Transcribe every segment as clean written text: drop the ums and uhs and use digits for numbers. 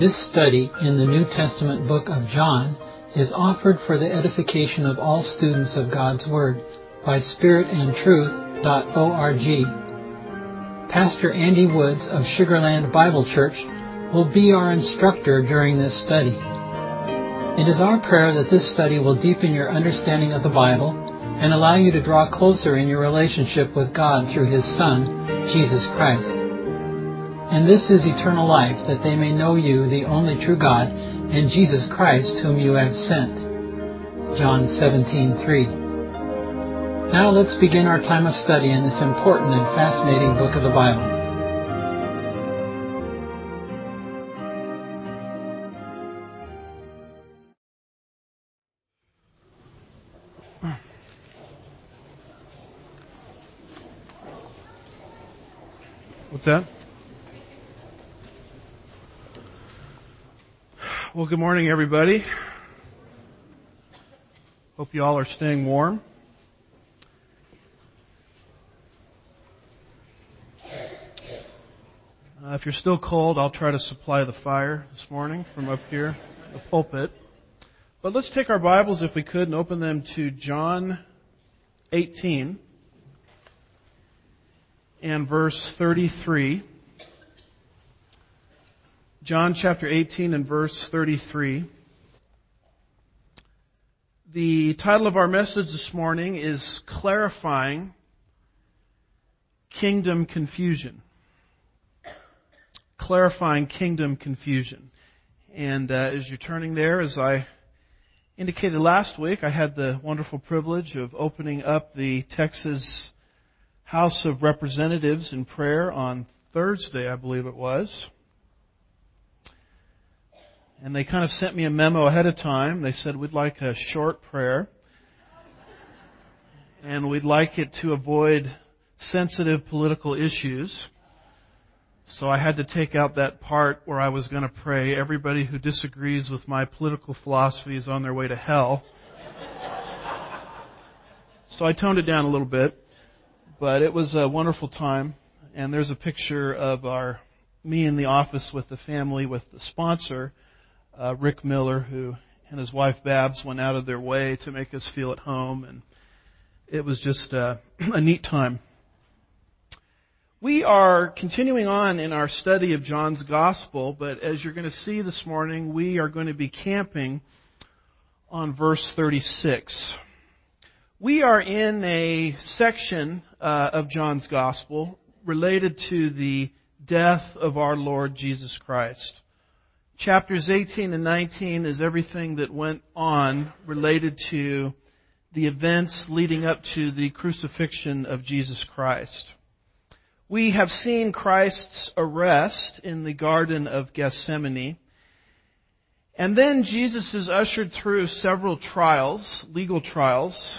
This study in the New Testament book of John is offered for the edification of all students of God's Word by spiritandtruth.org. Pastor Andy Woods of Sugarland Bible Church will be our instructor during this study. It is our prayer that this study will deepen your understanding of the Bible and allow you to draw closer in your relationship with God through His Son, Jesus Christ. And this is eternal life, that they may know you, the only true God, and Jesus Christ, whom you have sent. John 17:3. Now let's begin our time of study in this important and fascinating book of the Bible. What's that? Well, good morning, everybody. Hope you all are staying warm. If you're still cold, I'll try to supply the fire this morning from up here, the pulpit. But let's take our Bibles, if we could, and open them to John 18 and verse 33. John chapter 18 and verse 33. The title of our message this morning is Clarifying Kingdom Confusion. Clarifying Kingdom Confusion. And as you're turning there, as I indicated last week, I had the wonderful privilege of opening up the Texas House of Representatives in prayer on Thursday, I believe it was. And they kind of sent me a memo ahead of time. They said, we'd like a short prayer. And we'd like it to avoid sensitive political issues. So I had to take out that part where I was going to pray, everybody who disagrees with my political philosophy is on their way to hell. So I toned it down a little bit. But it was a wonderful time. And there's a picture of me in the office with the family, with the sponsor, Rick Miller, who and his wife Babs went out of their way to make us feel at home, and it was just a neat time. We are continuing on in our study of John's Gospel, but as you're going to see this morning, we are going to be camping on verse 36. We are in a section of John's Gospel related to the death of our Lord Jesus Christ. Chapters 18 and 19 is everything that went on related to the events leading up to the crucifixion of Jesus Christ. We have seen Christ's arrest in the Garden of Gethsemane. And then Jesus is ushered through several trials, legal trials.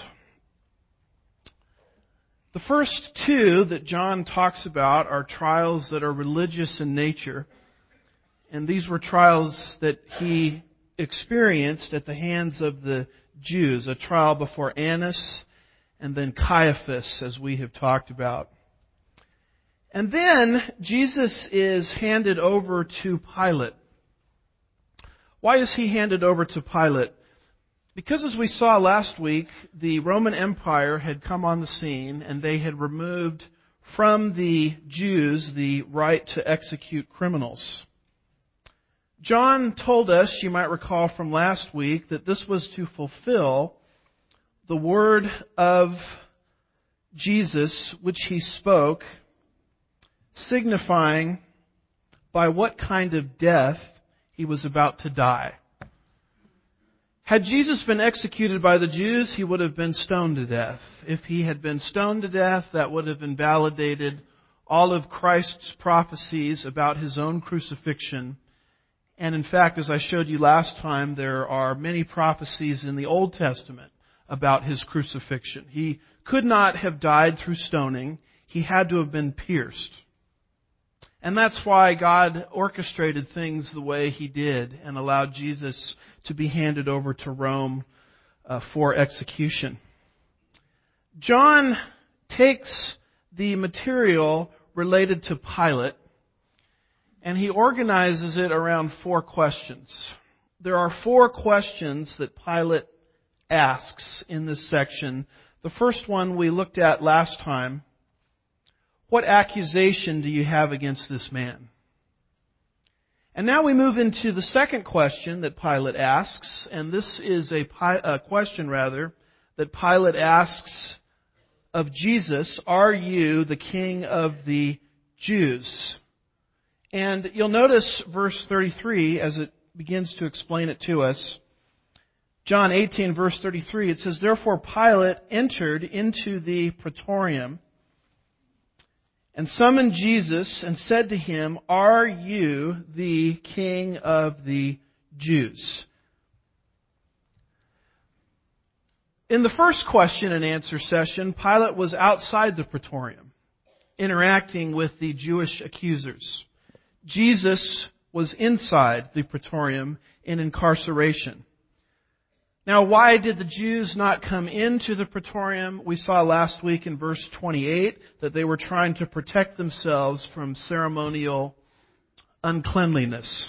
The first two that John talks about are trials that are religious in nature. And these were trials that he experienced at the hands of the Jews, a trial before Annas and then Caiaphas, as we have talked about. And then Jesus is handed over to Pilate. Why is he handed over to Pilate? Because as we saw last week, the Roman Empire had come on the scene and they had removed from the Jews the right to execute criminals. John told us, you might recall from last week, that this was to fulfill the word of Jesus which he spoke, signifying by what kind of death he was about to die. Had Jesus been executed by the Jews, he would have been stoned to death. If he had been stoned to death, that would have invalidated all of Christ's prophecies about his own crucifixion. And in fact, as I showed you last time, there are many prophecies in the Old Testament about his crucifixion. He could not have died through stoning. He had to have been pierced. And that's why God orchestrated things the way He did and allowed Jesus to be handed over to Rome for execution. John takes the material related to Pilate And he organizes it around 4 questions. There are 4 questions that Pilate asks in this section. The first one we looked at last time. What accusation do you have against this man? And now we move into the second question that Pilate asks, and this is a question that Pilate asks of Jesus, are you the King of the Jews? And you'll notice verse 33 as it begins to explain it to us. John 18 verse 33, it says, therefore Pilate entered into the praetorium and summoned Jesus and said to him, are you the King of the Jews? In the first question and answer session, Pilate was outside the praetorium, interacting with the Jewish accusers. Jesus was inside the praetorium in incarceration. Now, why did the Jews not come into the praetorium? We saw last week in verse 28 that they were trying to protect themselves from ceremonial uncleanliness.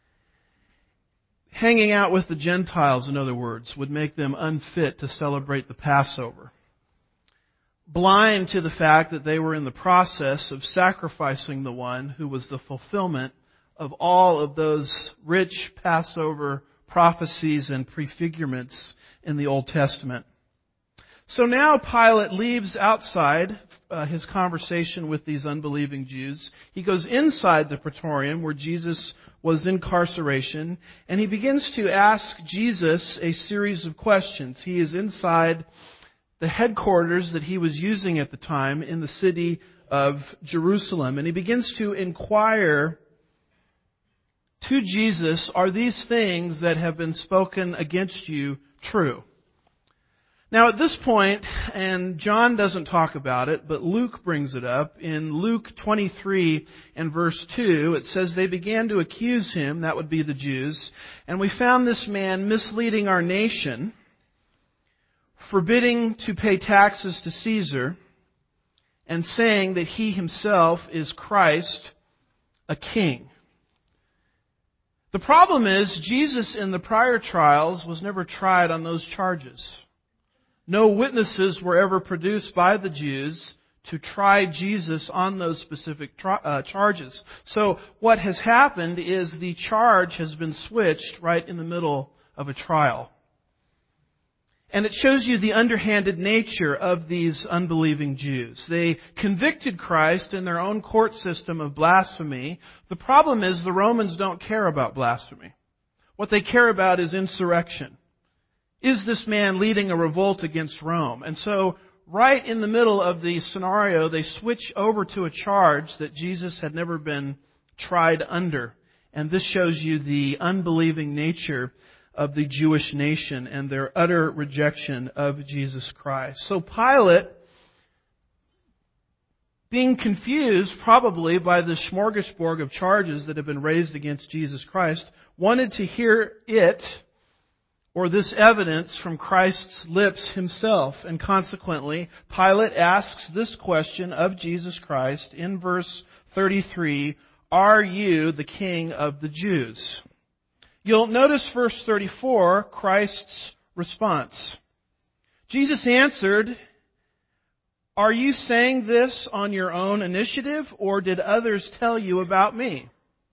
Hanging out with the Gentiles, in other words, would make them unfit to celebrate the Passover. Blind to the fact that they were in the process of sacrificing the one who was the fulfillment of all of those rich Passover prophecies and prefigurements in the Old Testament. So now Pilate leaves outside his conversation with these unbelieving Jews. He goes inside the praetorium where Jesus was in incarceration, and he begins to ask Jesus a series of questions. He is inside the headquarters that he was using at the time in the city of Jerusalem, and he begins to inquire to Jesus, are these things that have been spoken against you true? Now at this point, and John doesn't talk about it, but Luke brings it up. In Luke 23 and verse 2, it says, they began to accuse him, that would be the Jews, and we found this man misleading our nation, forbidding to pay taxes to Caesar, and saying that he himself is Christ, a king. The problem is, Jesus in the prior trials was never tried on those charges. No witnesses were ever produced by the Jews to try Jesus on those specific charges. So what has happened is the charge has been switched right in the middle of a trial. And it shows you the underhanded nature of these unbelieving Jews. They convicted Christ in their own court system of blasphemy. The problem is the Romans don't care about blasphemy. What they care about is insurrection. Is this man leading a revolt against Rome? And so, right in the middle of the scenario, they switch over to a charge that Jesus had never been tried under. And this shows you the unbelieving nature of the Jewish nation and their utter rejection of Jesus Christ. So Pilate, being confused probably by the smorgasbord of charges that have been raised against Jesus Christ, wanted to hear it, or this evidence, from Christ's lips himself. And consequently, Pilate asks this question of Jesus Christ in verse 33, are you the King of the Jews? You'll notice verse 34, Christ's response. Jesus answered, are you saying this on your own initiative, or did others tell you about me?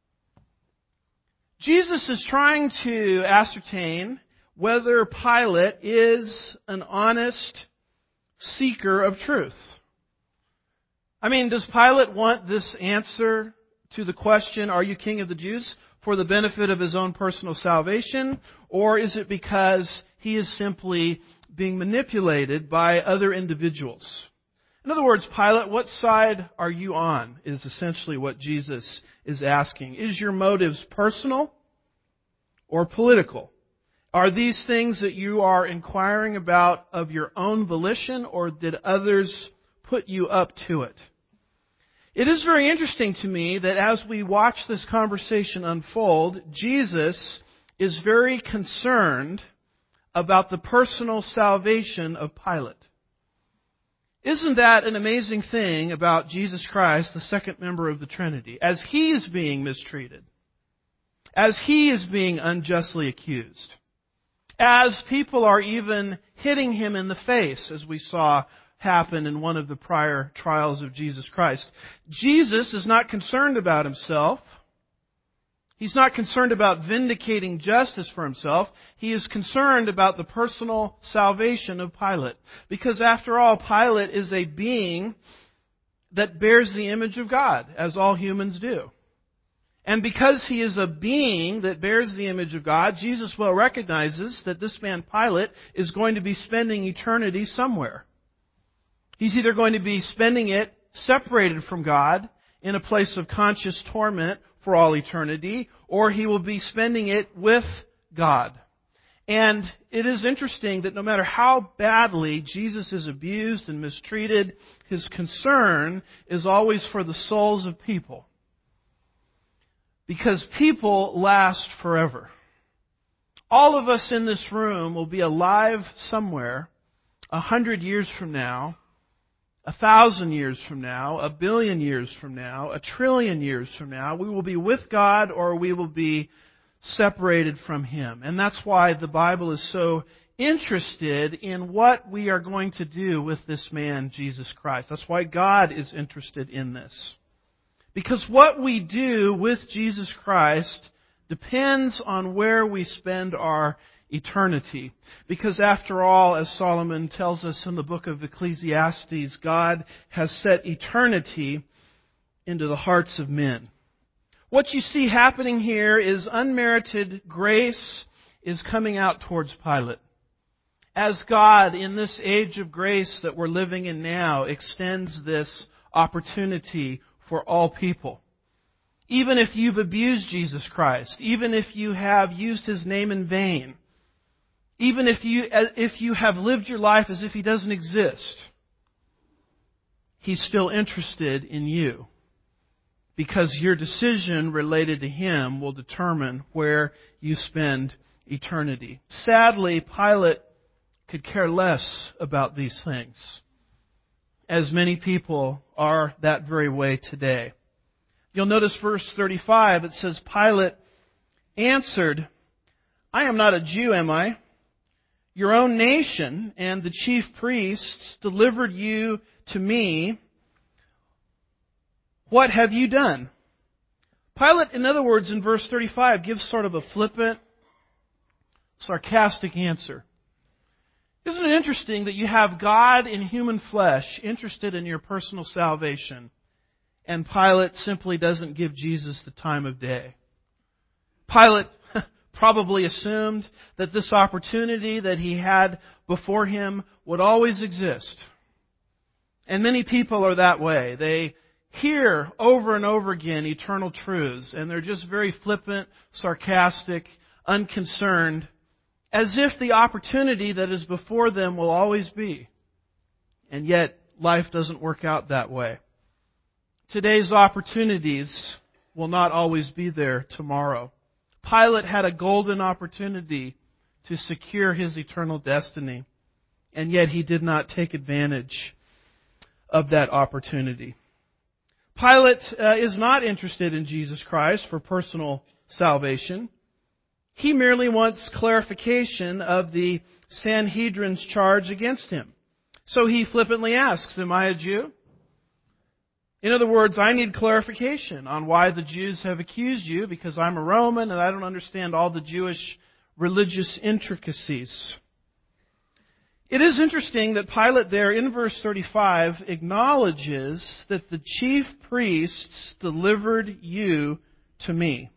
Jesus is trying to ascertain whether Pilate is an honest seeker of truth. I mean, does Pilate want this answer to the question, are you King of the Jews, for the benefit of his own personal salvation? Or is it because he is simply being manipulated by other individuals? In other words, Pilate, what side are you on? Is essentially what Jesus is asking. Is your motives personal or political? Are these things that you are inquiring about of your own volition, or did others put you up to it? It is very interesting to me that as we watch this conversation unfold, Jesus is very concerned about the personal salvation of Pilate. Isn't that an amazing thing about Jesus Christ, the second member of the Trinity? As He is being mistreated, as He is being unjustly accused, as people are even hitting Him in the face, as we saw happen in one of the prior trials of Jesus Christ, Jesus is not concerned about Himself. He's not concerned about vindicating justice for Himself. He is concerned about the personal salvation of Pilate. Because after all, Pilate is a being that bears the image of God, as all humans do. And because he is a being that bears the image of God, Jesus well recognizes that this man Pilate is going to be spending eternity somewhere. He's either going to be spending it separated from God in a place of conscious torment for all eternity, or he will be spending it with God. And it is interesting that no matter how badly Jesus is abused and mistreated, His concern is always for the souls of people. Because people last forever. All of us in this room will be alive somewhere 100 years from now, 1,000 years from now, 1 billion years from now, 1 trillion years from now. We will be with God or we will be separated from Him. And that's why the Bible is so interested in what we are going to do with this man, Jesus Christ. That's why God is interested in this. Because what we do with Jesus Christ depends on where we spend our eternity. Because after all, as Solomon tells us in the book of Ecclesiastes, God has set eternity into the hearts of men. What you see happening here is unmerited grace is coming out towards Pilate. As God, in this age of grace that we're living in now, extends this opportunity for all people. Even if you've abused Jesus Christ, even if you have used His name in vain, even if you have lived your life as if He doesn't exist, He's still interested in you. Because your decision related to Him will determine where you spend eternity. Sadly, Pilate could care less about these things, as many people are that very way today. You'll notice verse 35, it says, Pilate answered, I am not a Jew, am I? Your own nation and the chief priests delivered you to me. What have you done? Pilate, in other words, in verse 35, gives sort of a flippant, sarcastic answer. Isn't it interesting that you have God in human flesh interested in your personal salvation, and Pilate simply doesn't give Jesus the time of day? Pilate probably assumed that this opportunity that he had before him would always exist. And many people are that way. They hear over and over again eternal truths, and they're just very flippant, sarcastic, unconcerned, as if the opportunity that is before them will always be. And yet, life doesn't work out that way. Today's opportunities will not always be there tomorrow. Pilate had a golden opportunity to secure his eternal destiny, and yet he did not take advantage of that opportunity. Pilate is not interested in Jesus Christ for personal salvation. He merely wants clarification of the Sanhedrin's charge against him. So he flippantly asks, am I a Jew? In other words, I need clarification on why the Jews have accused you, because I'm a Roman and I don't understand all the Jewish religious intricacies. It is interesting that Pilate there in verse 35 acknowledges that the chief priests delivered you to me.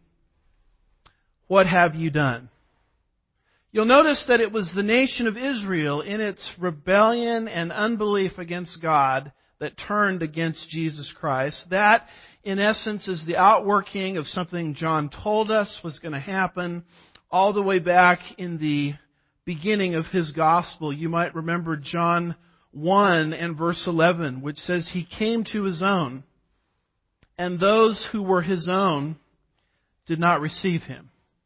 What have you done? You'll notice that it was the nation of Israel in its rebellion and unbelief against God that turned against Jesus Christ. That, in essence, is the outworking of something John told us was going to happen all the way back in the beginning of his gospel. You might remember John 1 and verse 11, which says, He came to His own, and those who were His own did not receive Him.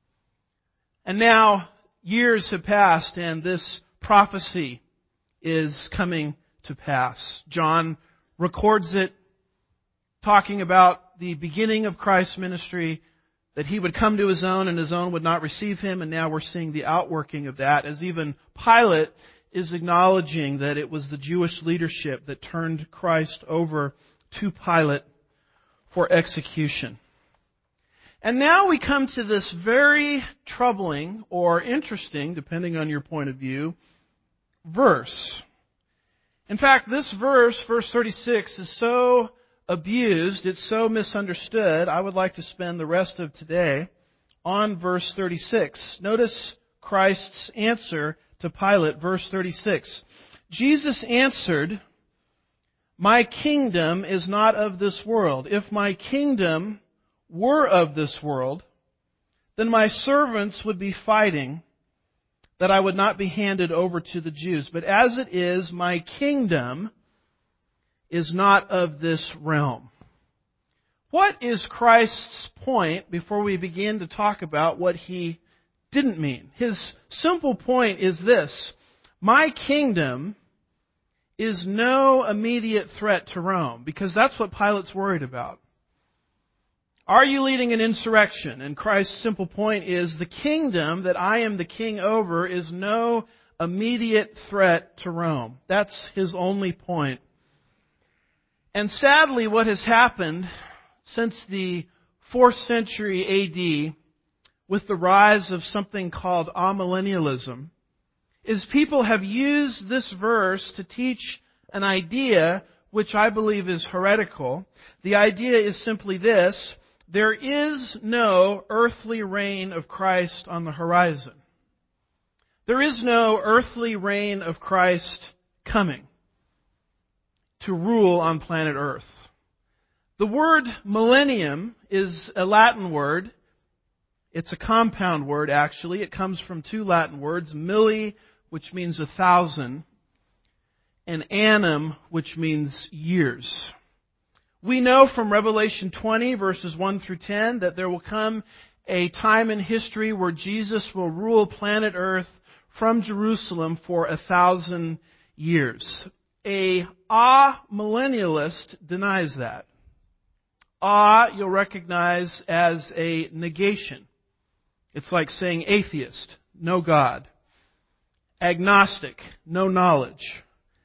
And now, years have passed, and this prophecy is coming to pass. John records it, talking about the beginning of Christ's ministry, that He would come to His own and His own would not receive Him, and now we're seeing the outworking of that, as even Pilate is acknowledging that it was the Jewish leadership that turned Christ over to Pilate for execution. And now we come to this very troubling or interesting, depending on your point of view, verse. In fact, this verse, verse 36, is so abused, it's so misunderstood, I would like to spend the rest of today on verse 36. Notice Christ's answer to Pilate, verse 36. Jesus answered, "My kingdom is not of this world. If my kingdom were of this world, then my servants would be fighting that I would not be handed over to the Jews. But as it is, my kingdom is not of this realm." What is Christ's point before we begin to talk about what He didn't mean? His simple point is this: my kingdom is no immediate threat to Rome, because that's what Pilate's worried about. Are you leading an insurrection? And Christ's simple point is the kingdom that I am the king over is no immediate threat to Rome. That's His only point. And sadly, what has happened since the 4th century A.D., with the rise of something called amillennialism, is people have used this verse to teach an idea which I believe is heretical. The idea is simply this: there is no earthly reign of Christ on the horizon. There is no earthly reign of Christ coming to rule on planet Earth. The word millennium is a Latin word. It's a compound word, actually. It comes from 2 Latin words, milli, which means 1,000, and annum, which means years. We know from Revelation 20, verses 1 through 10, that there will come a time in history where Jesus will rule planet Earth from Jerusalem for 1,000 years. A amillennialist denies that. You'll recognize as a negation. It's like saying atheist, no God. Agnostic, no knowledge.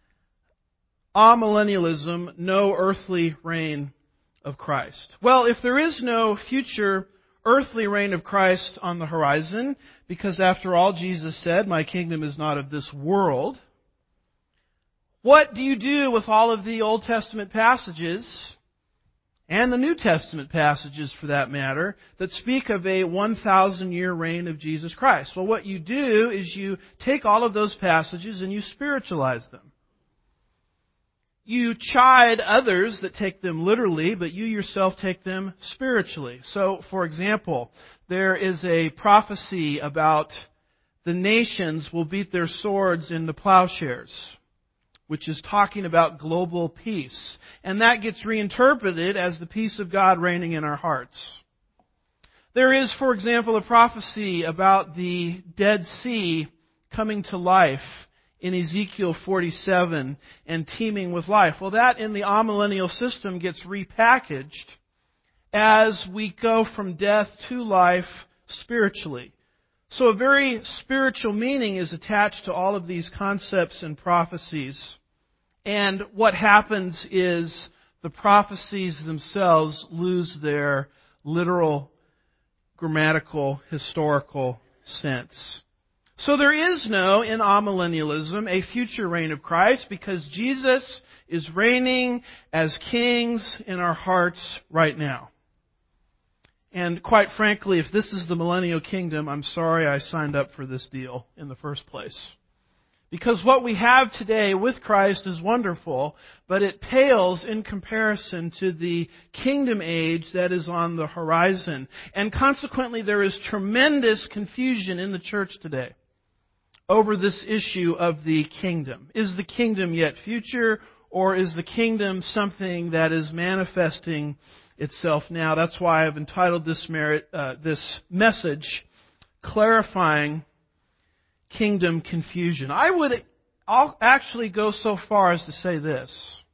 Amillennialism, no earthly reign of Christ. Well, if there is no future earthly reign of Christ on the horizon, because after all, Jesus said, "My kingdom is not of this world," what do you do with all of the Old Testament passages, and the New Testament passages for that matter, that speak of a 1,000-year reign of Jesus Christ? Well, what you do is you take all of those passages and you spiritualize them. You chide others that take them literally, but you yourself take them spiritually. So, for example, there is a prophecy about the nations will beat their swords into plowshares, which is talking about global peace. And that gets reinterpreted as the peace of God reigning in our hearts. There is, for example, a prophecy about the Dead Sea coming to life in Ezekiel 47 and teeming with life. Well, that in the amillennial system gets repackaged as we go from death to life spiritually. So a very spiritual meaning is attached to all of these concepts and prophecies. And what happens is the prophecies themselves lose their literal, grammatical, historical sense. So there is no, in amillennialism, a future reign of Christ, because Jesus is reigning as kings in our hearts right now. And quite frankly, if this is the millennial kingdom, I'm sorry I signed up for this deal in the first place. Because what we have today with Christ is wonderful, but it pales in comparison to the kingdom age that is on the horizon. And consequently, there is tremendous confusion in the church today over this issue of the kingdom. Is the kingdom yet future, or is the kingdom something that is manifesting itself now? That's why I've entitled this message, Clarifying Kingdom Confusion. I would I'll actually go so far as to say this.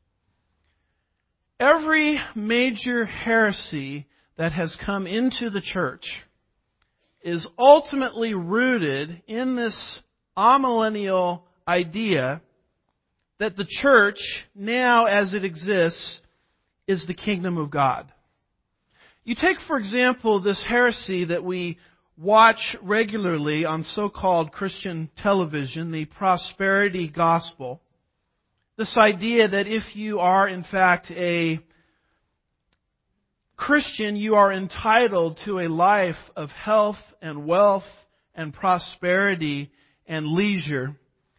Every major heresy that has come into the church is ultimately rooted in this amillennial idea that the church, now as it exists, is the kingdom of God. You take, for example, this heresy that we watch regularly on so-called Christian television, the prosperity gospel. This idea that if you are, in fact, a Christian, you are entitled to a life of health and wealth and prosperity and leisure.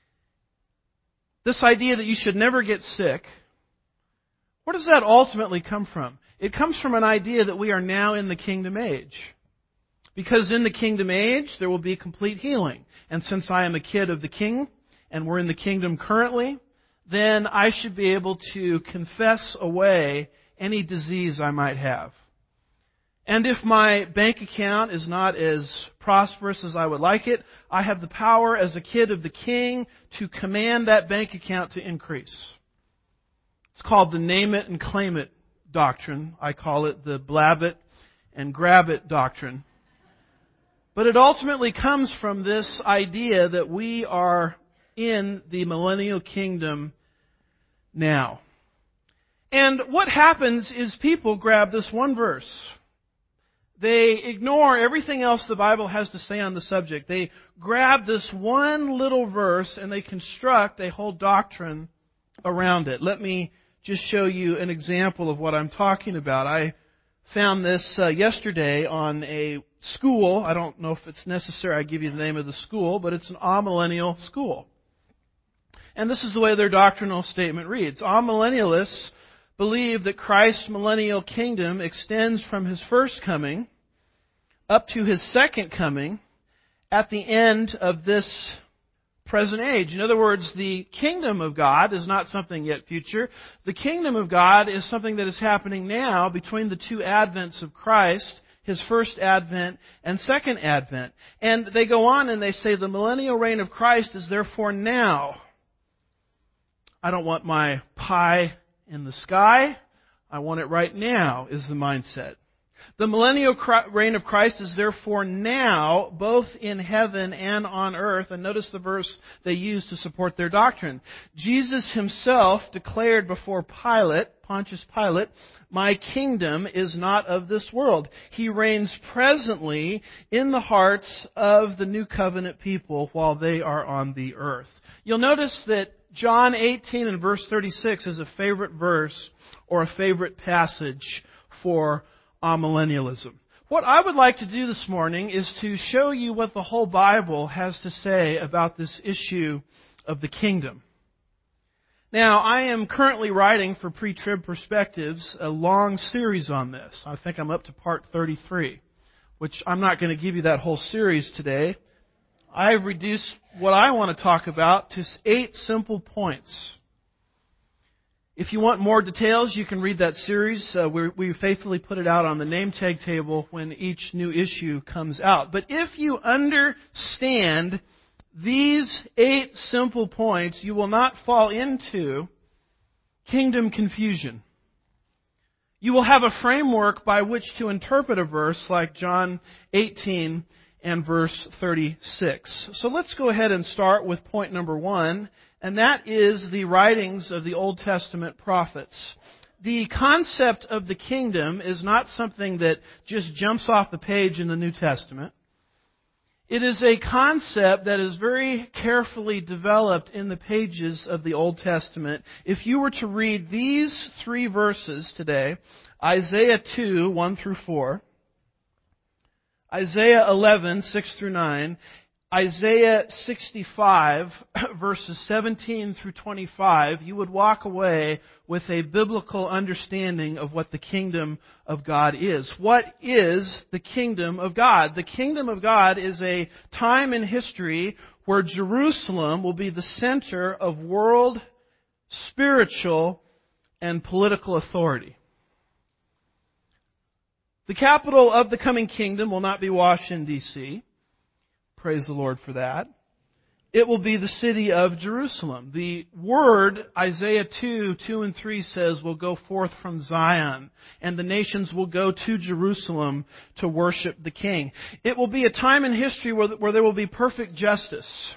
This idea that you should never get sick. Where does that ultimately come from? It comes from an idea that we are now in the kingdom age. Because in the kingdom age, there will be complete healing. And since I am a kid of the king, and we're in the kingdom currently, then I should be able to confess away any disease I might have. And if my bank account is not as prosperous as I would like it, I have the power as a kid of the king to command that bank account to increase. It's called the name it and claim it doctrine. I call it the blab it and grab it doctrine. But it ultimately comes from this idea that we are in the millennial kingdom now. And what happens is people grab this one verse. They ignore everything else the Bible has to say on the subject. They grab this one little verse and they construct a whole doctrine around it. Let me just show you an example of what I'm talking about. I found this yesterday on a school. I don't know if it's necessary I give you the name of the school, but it's an amillennial school. And this is the way their doctrinal statement reads. Amillennialists believe that Christ's millennial kingdom extends from His first coming up to His second coming at the end of this present age. In other words, the kingdom of God is not something yet future. The kingdom of God is something that is happening now between the two advents of Christ, His first advent and second advent. And they go on and they say the millennial reign of Christ is therefore now. I don't want my pie in the sky. I want it right now, is the mindset. The millennial reign of Christ is therefore now, both in heaven and on earth. And notice the verse they use to support their doctrine. Jesus Himself declared before Pontius Pilate, "My kingdom is not of this world." He reigns presently in the hearts of the new covenant people while they are on the earth. You'll notice that John 18 and verse 36 is a favorite verse or a favorite passage for amillennialism. What I would like to do this morning is to show you what the whole Bible has to say about this issue of the kingdom. Now, I am currently writing for Pre-Trib Perspectives a long series on this. I think I'm up to part 33, which I'm not going to give you that whole series today. I've reduced what I want to talk about to 8 simple points. If you want more details, you can read that series. We faithfully put it out on the name tag table when each new issue comes out. But if you understand these 8 simple points, you will not fall into kingdom confusion. You will have a framework by which to interpret a verse like John 18 and verse 36. So let's go ahead and start with point number 1, and that is the writings of the Old Testament prophets. The concept of the kingdom is not something that just jumps off the page in the New Testament. It is a concept that is very carefully developed in the pages of the Old Testament. If you were to read these 3 verses today, Isaiah 2, 1 through 4, Isaiah 11, 6 through 9, Isaiah 65, verses 17 through 25, you would walk away with a biblical understanding of what the kingdom of God is. What is the kingdom of God? The kingdom of God is a time in history where Jerusalem will be the center of world, spiritual, and political authority. The capital of the coming kingdom will not be Washington, D.C. Praise the Lord for that. it will be the city of Jerusalem. The word, Isaiah 2 and 3 says, will go forth from Zion, and the nations will go to Jerusalem to worship the King. It will be a time in history where there will be perfect justice.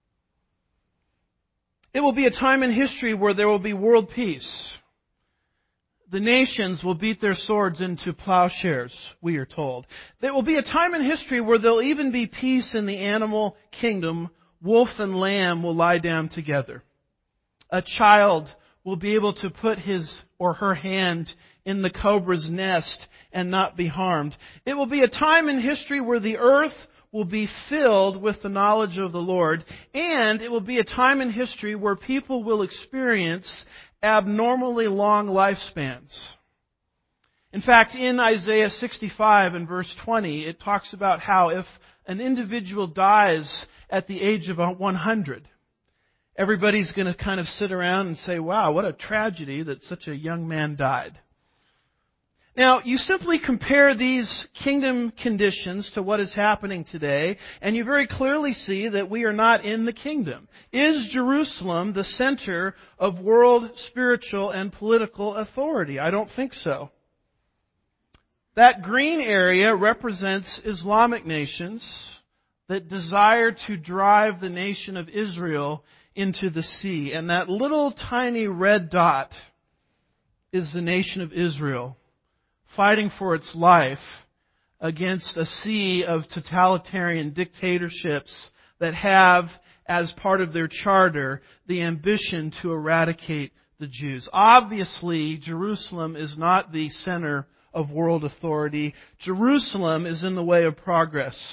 It will be a time in history where there will be world peace. The nations will beat their swords into plowshares, we are told. There will be a time in history where there will even be peace in the animal kingdom. Wolf and lamb will lie down together. A child will be able to put his or her hand in the cobra's nest and not be harmed. It will be a time in history where the earth will be filled with the knowledge of the Lord, and it will be a time in history where people will experience abnormally long lifespans. In fact, in Isaiah 65 and verse 20, it talks about how if an individual dies at the age of 100, everybody's going to kind of sit around and say, wow, what a tragedy that such a young man died. Now, you simply compare these kingdom conditions to what is happening today, and you very clearly see that we are not in the kingdom. Is Jerusalem the center of world spiritual and political authority? I don't think so. That green area represents Islamic nations that desire to drive the nation of Israel into the sea. And that little tiny red dot is the nation of Israel, fighting for its life against a sea of totalitarian dictatorships that have, as part of their charter, the ambition to eradicate the Jews. Obviously, Jerusalem is not the center of world authority. Jerusalem is in the way of progress.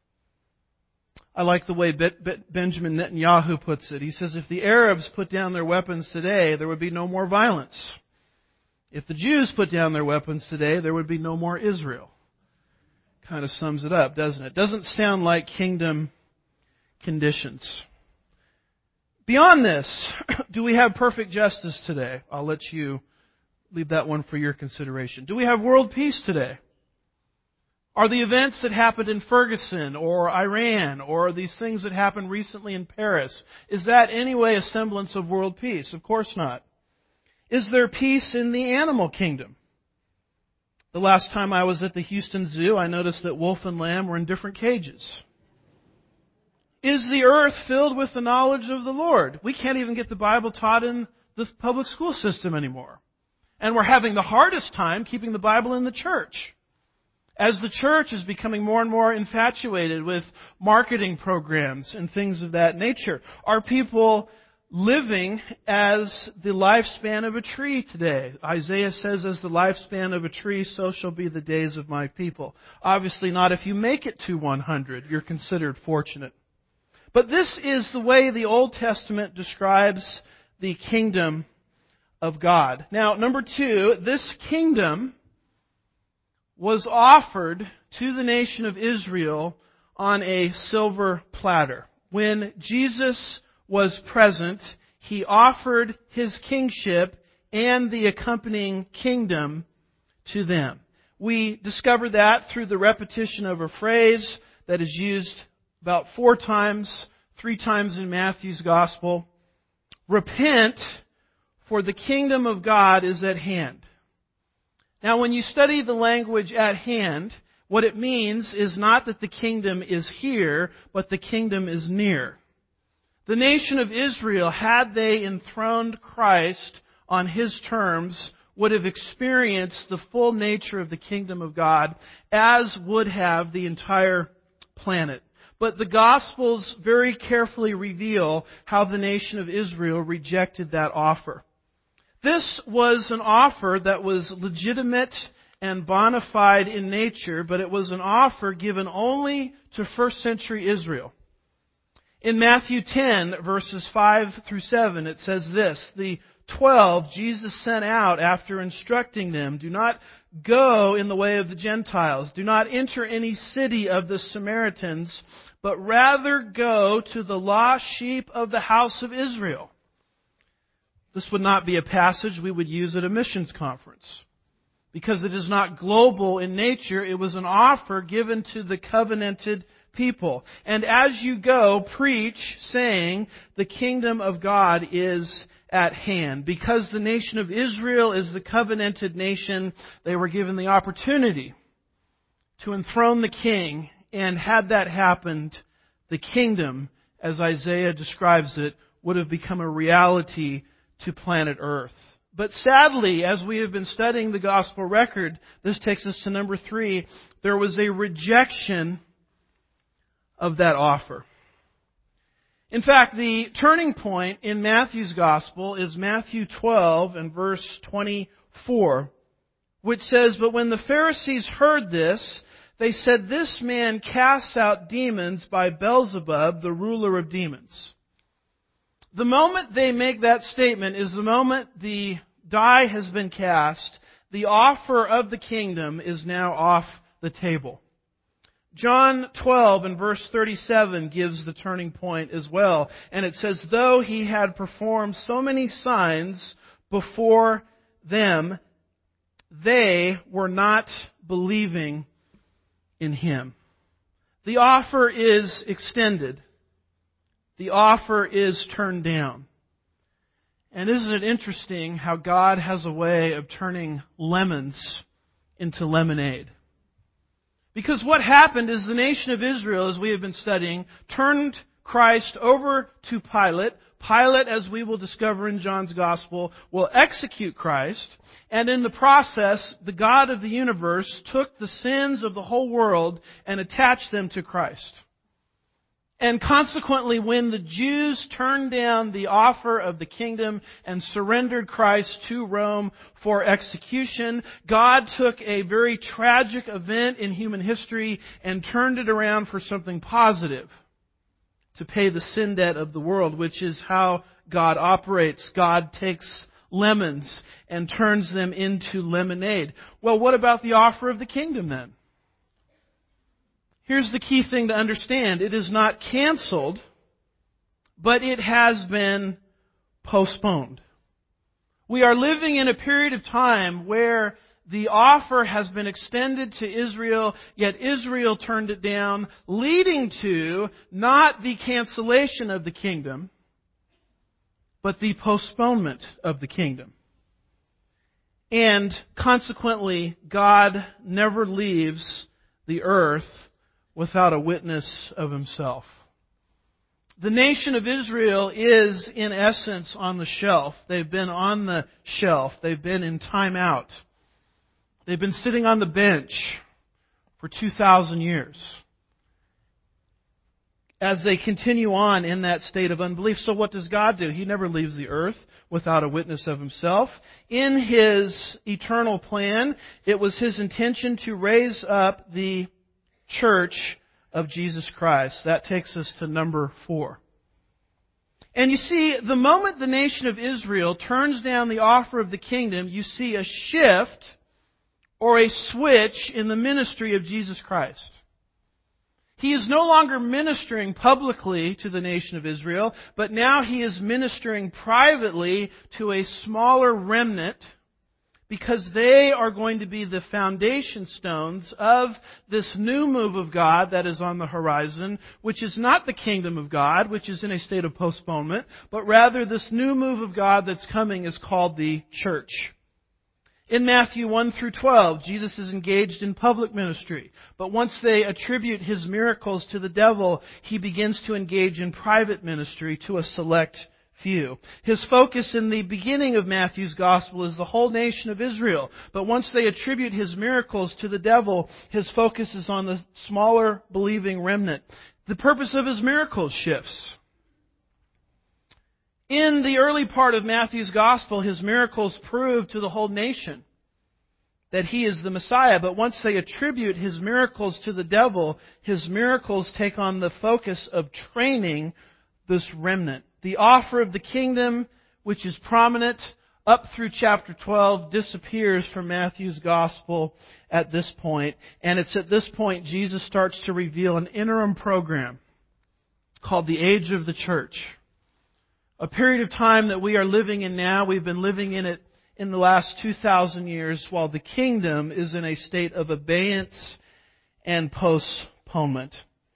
I like the way Benjamin Netanyahu puts it. He says, if the Arabs put down their weapons today, there would be no more violence. If the Jews put down their weapons today, there would be no more Israel. Kind of sums it up, doesn't it? Doesn't sound like kingdom conditions. Beyond this, do we have perfect justice today? I'll let you leave that one for your consideration. Do we have world peace today? Are the events that happened in Ferguson or Iran or these things that happened recently in Paris, is that any way a semblance of world peace? Of course not. Is there peace in the animal kingdom? The last time I was at the Houston Zoo, I noticed that wolf and lamb were in different cages. Is the earth filled with the knowledge of the Lord? We can't even get the Bible taught in the public school system anymore. And we're having the hardest time keeping the Bible in the church. As the church is becoming more and more infatuated with marketing programs and things of that nature, are people living as the lifespan of a tree today? Isaiah says, as the lifespan of a tree, so shall be the days of my people. Obviously not if you make it to 100. You're considered fortunate. But this is the way the Old Testament describes the kingdom of God. Now, number two, this kingdom was offered to the nation of Israel on a silver platter. When Jesus was present, He offered His kingship and the accompanying kingdom to them. We discover that through the repetition of a phrase that is used about 4 times, 3 times in Matthew's Gospel. Repent, for the kingdom of God is at hand. Now, when you study the language at hand, what it means is not that the kingdom is here, but the kingdom is near. The nation of Israel, had they enthroned Christ on His terms, would have experienced the full nature of the kingdom of God, as would have the entire planet. But the Gospels very carefully reveal how the nation of Israel rejected that offer. This was an offer that was legitimate and bona fide in nature, but it was an offer given only to first century Israel. In Matthew 10, verses 5 through 7, it says this, the 12 Jesus sent out after instructing them, do not go in the way of the Gentiles, do not enter any city of the Samaritans, but rather go to the lost sheep of the house of Israel. This would not be a passage we would use at a missions conference. Because it is not global in nature, it was an offer given to the covenanted people. And as you go, preach, saying, the kingdom of God is at hand. Because the nation of Israel is the covenanted nation, they were given the opportunity to enthrone the king. And had that happened, the kingdom, as Isaiah describes it, would have become a reality to planet Earth. But sadly, as we have been studying the gospel record, this takes us to number 3. There was a rejection of that offer. In fact, the turning point in Matthew's gospel is Matthew 12 and verse 24, which says, "But when the Pharisees heard this, they said, 'This man casts out demons by Beelzebub, the ruler of demons.'" The moment they make that statement is the moment the die has been cast. The offer of the kingdom is now off the table. John 12 and verse 37 gives the turning point as well. And it says, "Though he had performed so many signs before them, they were not believing in him." The offer is extended. The offer is turned down. And isn't it interesting how God has a way of turning lemons into lemonade? Because what happened is the nation of Israel, as we have been studying, turned Christ over to Pilate. Pilate, as we will discover in John's Gospel, will execute Christ. And in the process, the God of the universe took the sins of the whole world and attached them to Christ. And consequently, when the Jews turned down the offer of the kingdom and surrendered Christ to Rome for execution, God took a very tragic event in human history and turned it around for something positive, to pay the sin debt of the world, which is how God operates. God takes lemons and turns them into lemonade. Well, what about the offer of the kingdom then? Here's the key thing to understand. It is not canceled, but it has been postponed. We are living in a period of time where the offer has been extended to Israel, yet Israel turned it down, leading to not the cancellation of the kingdom, but the postponement of the kingdom. And consequently, God never leaves the earth without a witness of Himself. The nation of Israel is, in essence, on the shelf. They've been on the shelf. They've been in time out. They've been sitting on the bench for 2,000 years as they continue on in that state of unbelief. So what does God do? He never leaves the earth without a witness of Himself. In His eternal plan, it was His intention to raise up the church of Jesus Christ. That takes us to number 4. And you see, the moment the nation of Israel turns down the offer of the kingdom, you see a shift or a switch in the ministry of Jesus Christ. He is no longer ministering publicly to the nation of Israel, but now He is ministering privately to a smaller remnant, because they are going to be the foundation stones of this new move of God that is on the horizon, which is not the kingdom of God, which is in a state of postponement, but rather this new move of God that's coming is called the church. In Matthew 1 through 12, Jesus is engaged in public ministry. But once they attribute His miracles to the devil, He begins to engage in private ministry to a select few. His focus in the beginning of Matthew's Gospel is the whole nation of Israel. But once they attribute His miracles to the devil, His focus is on the smaller believing remnant. The purpose of His miracles shifts. In the early part of Matthew's Gospel, His miracles prove to the whole nation that He is the Messiah. But once they attribute His miracles to the devil, His miracles take on the focus of training this remnant. The offer of the kingdom, which is prominent up through chapter 12, disappears from Matthew's Gospel at this point. And it's at this point Jesus starts to reveal an interim program called the Age of the Church. A period of time that we are living in now. We've been living in it in the last 2,000 years, while the kingdom is in a state of abeyance and postponement.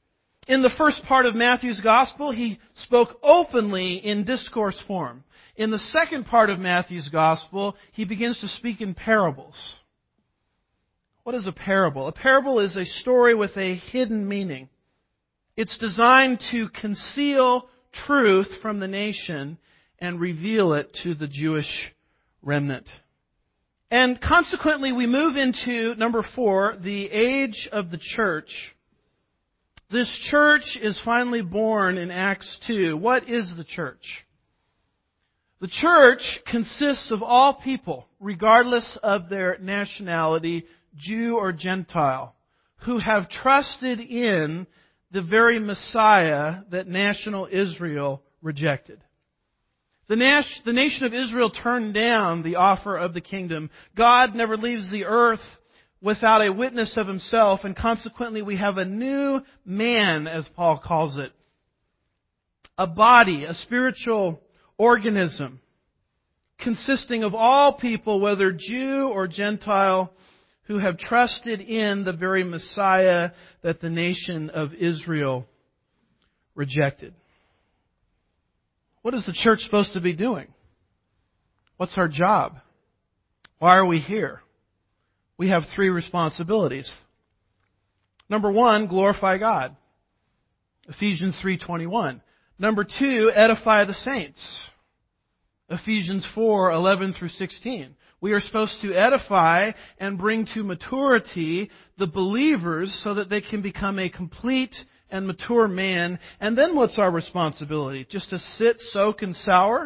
In the first part of Matthew's Gospel, he spoke openly in discourse form. In the second part of Matthew's Gospel, he begins to speak in parables. What is a parable? A parable is a story with a hidden meaning. It's designed to conceal truth from the nation and reveal it to the Jewish remnant. And consequently, we move into number 4, the age of the church. This church is finally born in Acts 2. What is the church? The church consists of all people, regardless of their nationality, Jew or Gentile, who have trusted in the very Messiah that national Israel rejected. The nation of Israel turned down the offer of the kingdom. God never leaves the earth without a witness of Himself, and consequently we have a new man, as Paul calls it. A body, a spiritual organism, consisting of all people, whether Jew or Gentile, who have trusted in the very Messiah that the nation of Israel rejected. What is the church supposed to be doing? What's our job? Why are we here? We have 3 responsibilities. Number 1, glorify God. Ephesians 3:21. Number 2, edify the saints. Ephesians 4:11 through 16. We are supposed to edify and bring to maturity the believers so that they can become a complete and mature man. And then what's our responsibility? Just to sit, soak, and sour?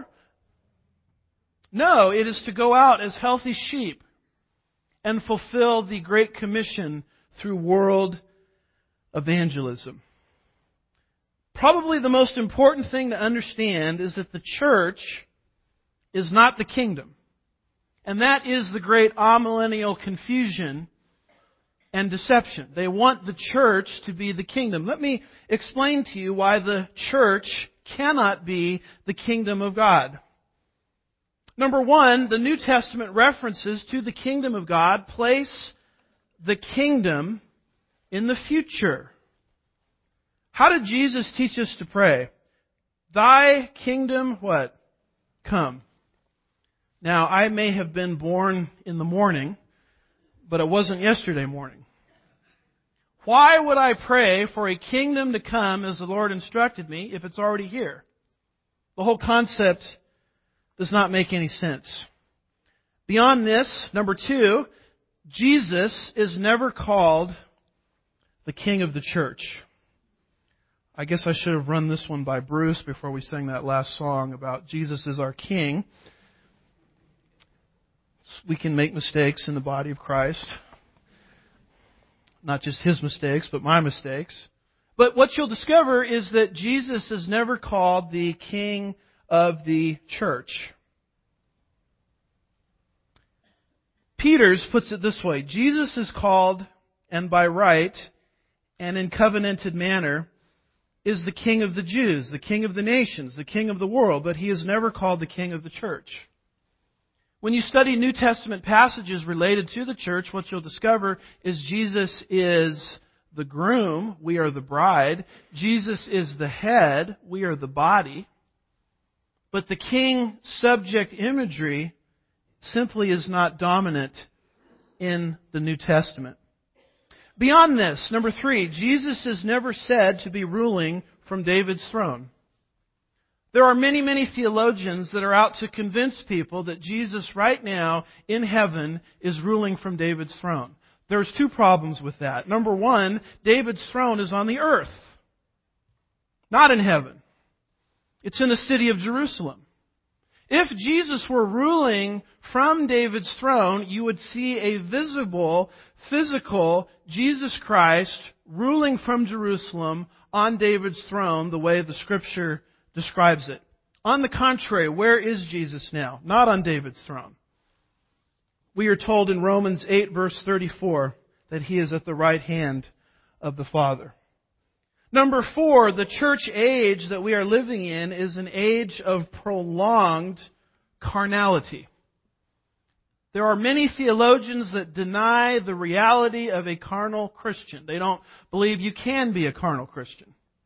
No, it is to go out as healthy sheep and fulfill the Great Commission through world evangelism. Probably the most important thing to understand is that the church is not the kingdom. And that is the great amillennial confusion and deception. They want the church to be the kingdom. Let me explain to you why the church cannot be the kingdom of God. Number 1, the New Testament references to the kingdom of God place the kingdom in the future. How did Jesus teach us to pray? Thy kingdom, what? Come. Now, I may have been born in the morning, but it wasn't yesterday morning. Why would I pray for a kingdom to come as the Lord instructed me if it's already here? The whole concept does not make any sense. Beyond this, number 2, Jesus is never called the King of the church. I guess I should have run this one by Bruce before we sang that last song about Jesus is our King. We can make mistakes in the body of Christ. Not just His mistakes, but my mistakes. But what you'll discover is that Jesus is never called the King of the church. Peters puts it this way: Jesus is called, and by right, and in covenanted manner, is the King of the Jews, the King of the nations, the King of the world, but He is never called the King of the church. When you study New Testament passages related to the church, what you'll discover is Jesus is the groom, we are the bride. Jesus is the head, we are the body. But the king subject imagery simply is not dominant in the New Testament. Beyond this, number 3, Jesus is never said to be ruling from David's throne. There are many, many theologians that are out to convince people that Jesus right now in heaven is ruling from David's throne. There's 2 problems with that. Number 1, David's throne is on the earth, not in heaven. It's in the city of Jerusalem. If Jesus were ruling from David's throne, you would see a visible, physical Jesus Christ ruling from Jerusalem on David's throne the way the Scripture describes it. On the contrary, where is Jesus now? Not on David's throne. We are told in Romans 8 verse 34 that He is at the right hand of the Father. Number 4, the church age that we are living in is an age of prolonged carnality. There are many theologians that deny the reality of a carnal Christian. They don't believe you can be a carnal Christian.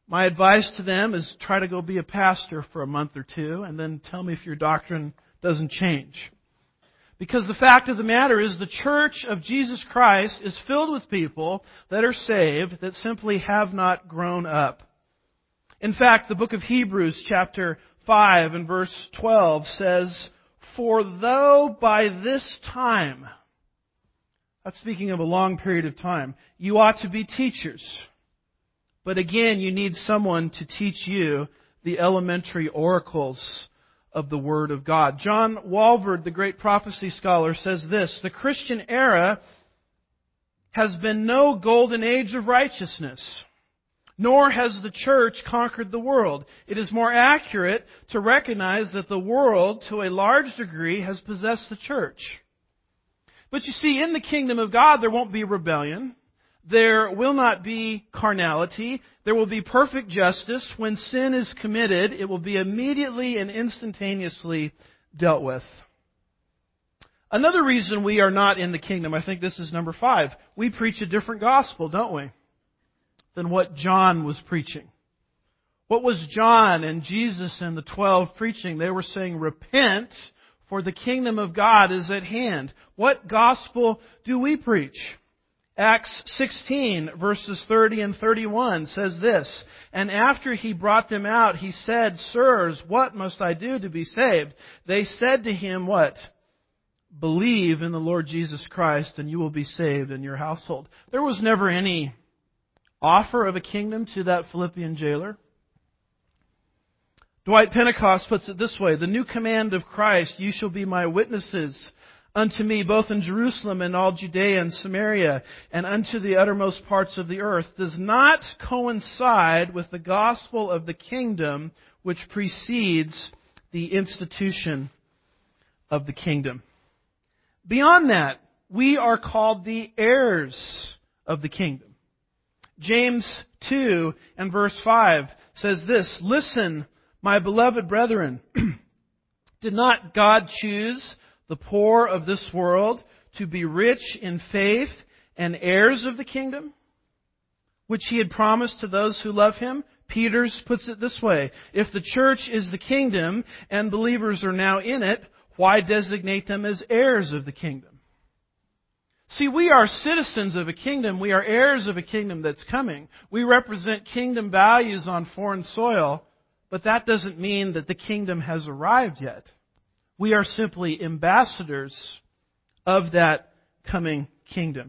My advice to them is try to go be a pastor for a month or two and then tell me if your doctrine doesn't change. Because the fact of the matter is the church of Jesus Christ is filled with people that are saved that simply have not grown up. In fact, the book of Hebrews chapter 5 and verse 12 says, "For though by this time," that's speaking of a long period of time, "you ought to be teachers. But again, you need someone to teach you the elementary oracles of the Word of God." John Walvoord, the great prophecy scholar, says this: "The Christian era has been no golden age of righteousness, nor has the church conquered the world. It is more accurate to recognize that the world, to a large degree, has possessed the church. But you see, in the kingdom of God, there won't be rebellion. There will not be carnality. There will be perfect justice. When sin is committed, it will be immediately and instantaneously dealt with." Another reason we are not in the kingdom, I think this is number 5, we preach a different gospel, don't we, than what John was preaching. What was John and Jesus and the 12 preaching? They were saying, "Repent, for the kingdom of God is at hand." What gospel do we preach? Acts 16, verses 30 and 31 says this: "And after he brought them out, he said, 'Sirs, what must I do to be saved?' They said to him," what? "Believe in the Lord Jesus Christ, and you will be saved in your household." There was never any offer of a kingdom to that Philippian jailer. Dwight Pentecost puts it this way: "The new command of Christ, 'You shall be my witnesses unto me both in Jerusalem and all Judea and Samaria and unto the uttermost parts of the earth,' does not coincide with the gospel of the kingdom which precedes the institution of the kingdom." Beyond that, we are called the heirs of the kingdom. James 2 and verse 5 says this: "Listen, my beloved brethren, did not God choose the poor of this world to be rich in faith and heirs of the kingdom, which He had promised to those who love Him?" Peter's puts it this way: "If the church is the kingdom and believers are now in it, why designate them as heirs of the kingdom?" See, we are citizens of a kingdom. We are heirs of a kingdom that's coming. We represent kingdom values on foreign soil, but that doesn't mean that the kingdom has arrived yet. We are simply ambassadors of that coming kingdom.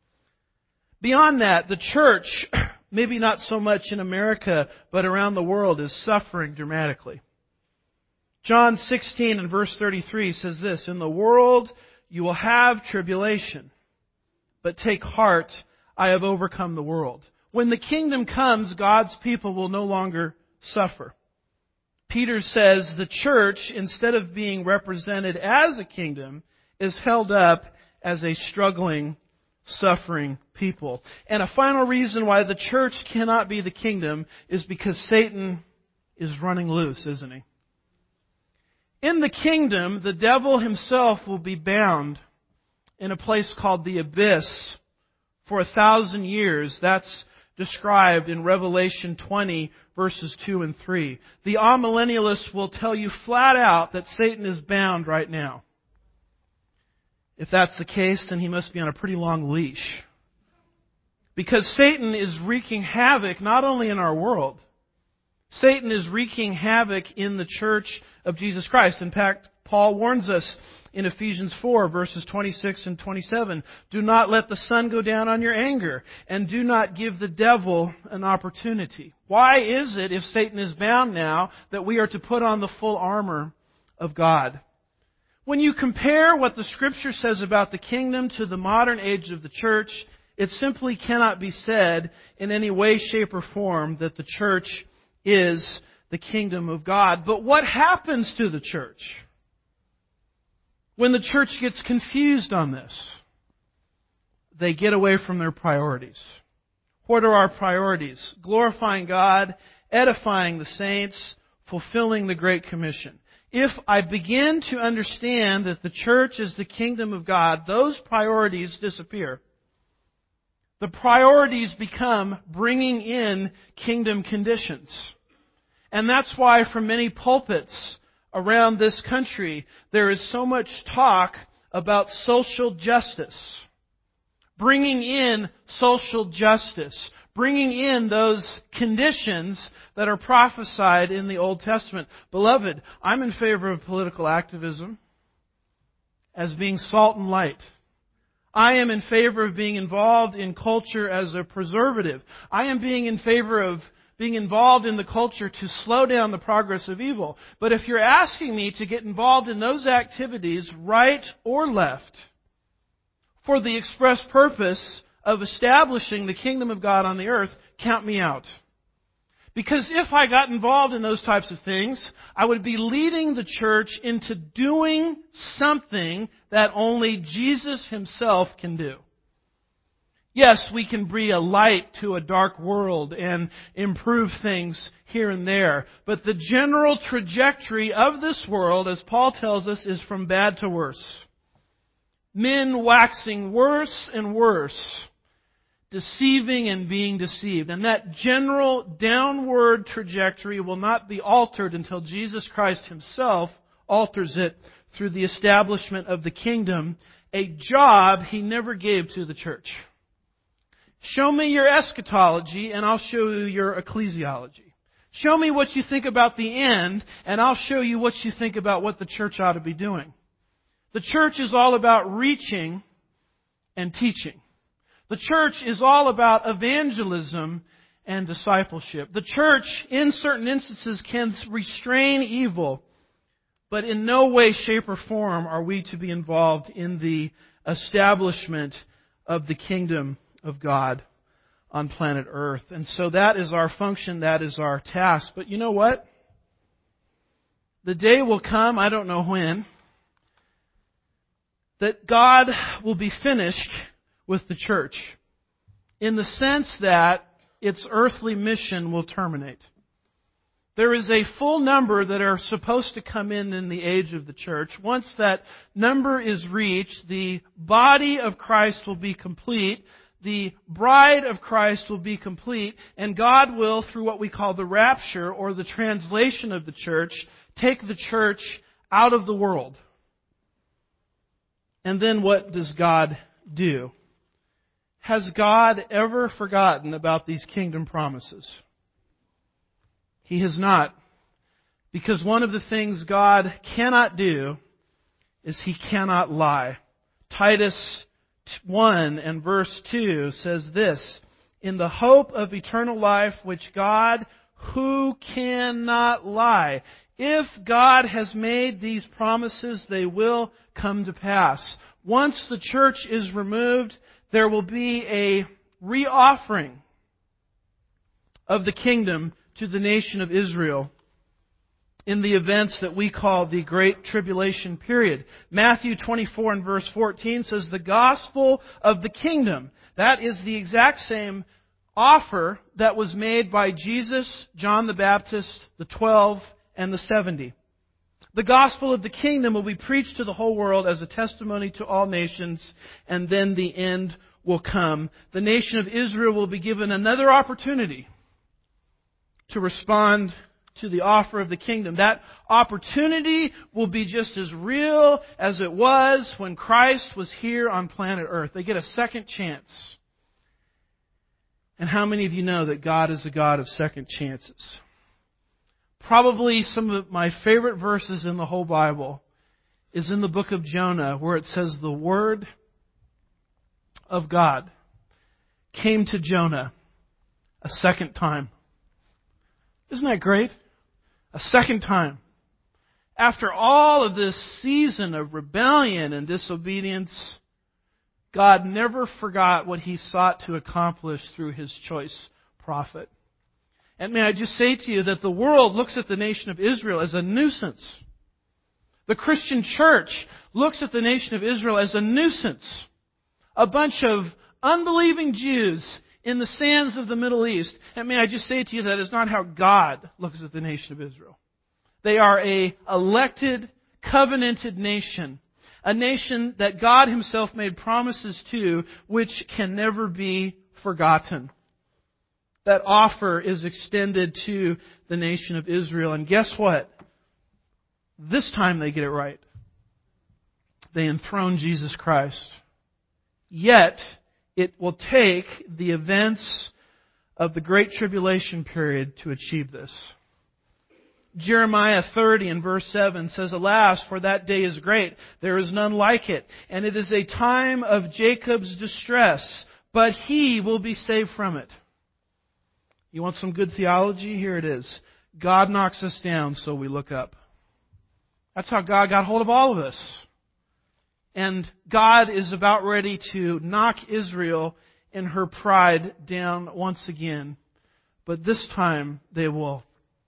Beyond that, the church, maybe not so much in America, but around the world, is suffering dramatically. John 16 and verse 33 says this: "In the world you will have tribulation, but take heart, I have overcome the world." When the kingdom comes, God's people will no longer suffer. Peter says the church, instead of being represented as a kingdom, is held up as a struggling, suffering people. And a final reason why the church cannot be the kingdom is because Satan is running loose, isn't he? In the kingdom, the devil himself will be bound in a place called the abyss for 1,000 years. That's described in Revelation 20, verses 2 and 3. The amillennialists will tell you flat out that Satan is bound right now. If that's the case, then he must be on a pretty long leash. Because Satan is wreaking havoc not only in our world. Satan is wreaking havoc in the church of Jesus Christ. In fact, Paul warns us in Ephesians 4, verses 26 and 27, "Do not let the sun go down on your anger, and do not give the devil an opportunity." Why is it, if Satan is bound now, that we are to put on the full armor of God? When you compare what the Scripture says about the kingdom to the modern age of the church, it simply cannot be said in any way, shape, or form that the church is the kingdom of God. But what happens to the church when the church gets confused on this? They get away from their priorities. What are our priorities? Glorifying God, edifying the saints, fulfilling the Great Commission. If I begin to understand that the church is the kingdom of God, those priorities disappear. the priorities become bringing in kingdom conditions. And that's why from many pulpits around this country, there is so much talk about social justice. Bringing in social justice. Bringing in those conditions that are prophesied in the Old Testament. Beloved, I'm in favor of political activism as being salt and light. I am in favor of being involved in culture as a preservative. I am being in favor of being involved in the culture to slow down the progress of evil. But if you're asking me to get involved in those activities, right or left, for the express purpose of establishing the kingdom of God on the earth, count me out. Because if I got involved in those types of things, I would be leading the church into doing something that only Jesus Himself can do. Yes, we can bring a light to a dark world and improve things here and there. But the general trajectory of this world, as Paul tells us, is from bad to worse. Men waxing worse and worse, deceiving and being deceived. And that general downward trajectory will not be altered until Jesus Christ Himself alters it through the establishment of the kingdom, a job He never gave to the church. Show me your eschatology and I'll show you your ecclesiology. Show me what you think about the end and I'll show you what you think about what the church ought to be doing. The church is all about reaching and teaching. The church is all about evangelism and discipleship. The church, in certain instances, can restrain evil, but in no way, shape, or form are we to be involved in the establishment of the kingdom of God on planet Earth. And so that is our function, that is our task. But you know what? The day will come, I don't know when, that God will be finished with the church in the sense that its earthly mission will terminate. There is a full number that are supposed to come in the age of the church. Once that number is reached, the body of Christ will be complete, the bride of Christ will be complete, and God will, through what we call the rapture or the translation of the church, take the church out of the world. And then what does God do? Has God ever forgotten about these kingdom promises? He has not. Because one of the things God cannot do is He cannot lie. Titus 1 and verse 2 says this, "In the hope of eternal life which God, who cannot lie." If God has made these promises, they will come to pass. Once the church is removed, there will be a reoffering of the kingdom to the nation of Israel in the events that we call the Great Tribulation period. Matthew 24 and verse 14 says, "The gospel of the kingdom." That is the exact same offer that was made by Jesus, John the Baptist, the 12, and the 70. The gospel of the kingdom will be preached to the whole world as a testimony to all nations, and then the end will come. The nation of Israel will be given another opportunity to respond to the offer of the kingdom. That opportunity will be just as real as it was when Christ was here on planet Earth. They get a second chance. And how many of you know that God is a God of second chances? Probably some of my favorite verses in the whole Bible is in the book of Jonah, where it says the word of God came to Jonah a second time. Isn't that great? A second time. After all of this season of rebellion and disobedience, God never forgot what He sought to accomplish through His choice prophet. And may I just say to you that the world looks at the nation of Israel as a nuisance. The Christian church looks at the nation of Israel as a nuisance. A bunch of unbelieving Jews in the sands of the Middle East. And may I just say to you that is not how God looks at the nation of Israel. They are an elected, covenanted nation. A nation that God Himself made promises to, which can never be forgotten. That offer is extended to the nation of Israel. And guess what? This time they get it right. They enthrone Jesus Christ. Yet, it will take the events of the Great Tribulation period to achieve this. Jeremiah 30 and verse 7 says, "Alas, for that day is great. There is none like it. And it is a time of Jacob's distress, but he will be saved from it." You want some good theology? Here it is. God knocks us down so we look up. That's how God got hold of all of us. And God is about ready to knock Israel in her pride down once again. But this time they will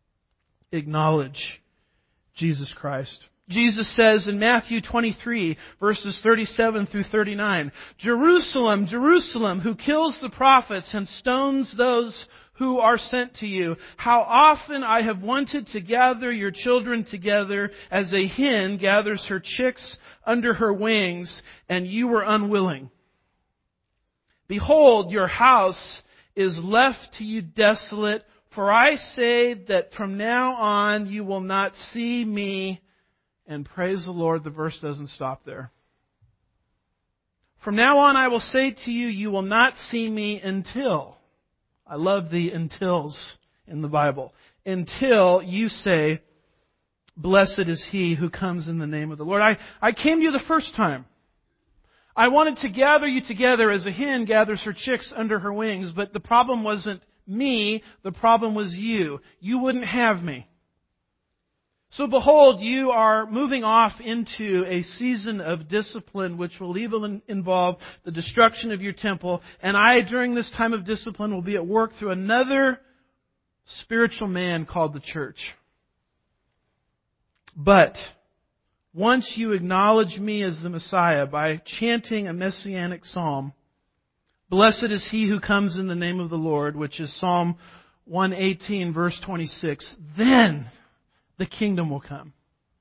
acknowledge Jesus Christ. Jesus says in Matthew 23, verses 37 through 39, "Jerusalem, Jerusalem, who kills the prophets and stones those who are sent to you. How often I have wanted to gather your children together as a hen gathers her chicks under her wings, and you were unwilling. Behold, your house is left to you desolate, for I say that from now on you will not see me." And praise the Lord, the verse doesn't stop there. "From now on I will say to you, you will not see me until," I love the "untils" in the Bible, "until you say, blessed is he who comes in the name of the Lord." I came to you the first time. I wanted to gather you together as a hen gathers her chicks under her wings, but the problem wasn't me, the problem was you. You wouldn't have me. So behold, you are moving off into a season of discipline which will even involve the destruction of your temple. And I, during this time of discipline, will be at work through another spiritual man called the church. But once you acknowledge me as the Messiah by chanting a messianic psalm, "Blessed is he who comes in the name of the Lord," which is Psalm 118, verse 26, then the kingdom will come.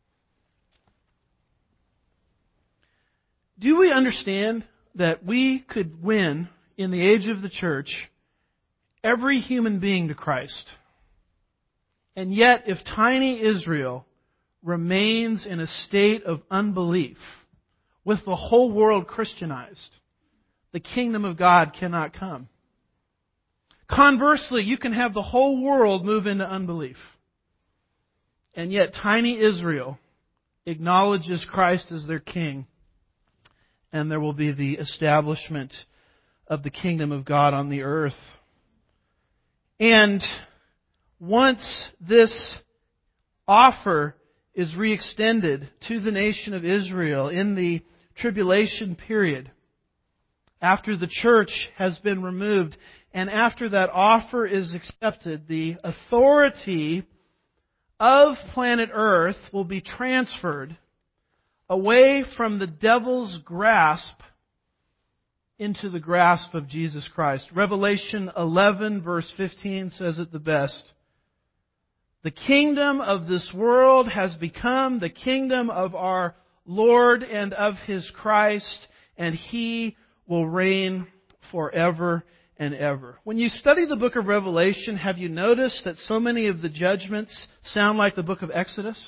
Do we understand that we could win, in the age of the church, every human being to Christ? And yet, if tiny Israel remains in a state of unbelief, with the whole world Christianized, the kingdom of God cannot come. Conversely, you can have the whole world move into unbelief. And yet tiny Israel acknowledges Christ as their king, and there will be the establishment of the kingdom of God on the earth. And once this offer is re-extended to the nation of Israel in the tribulation period, after the church has been removed, and after that offer is accepted, the authority of planet Earth will be transferred away from the devil's grasp into the grasp of Jesus Christ. Revelation 11 verse 15 says it the best. "The kingdom of this world has become the kingdom of our Lord and of His Christ, and He will reign forever and ever." When you study the book of Revelation, have you noticed that so many of the judgments sound like the book of Exodus?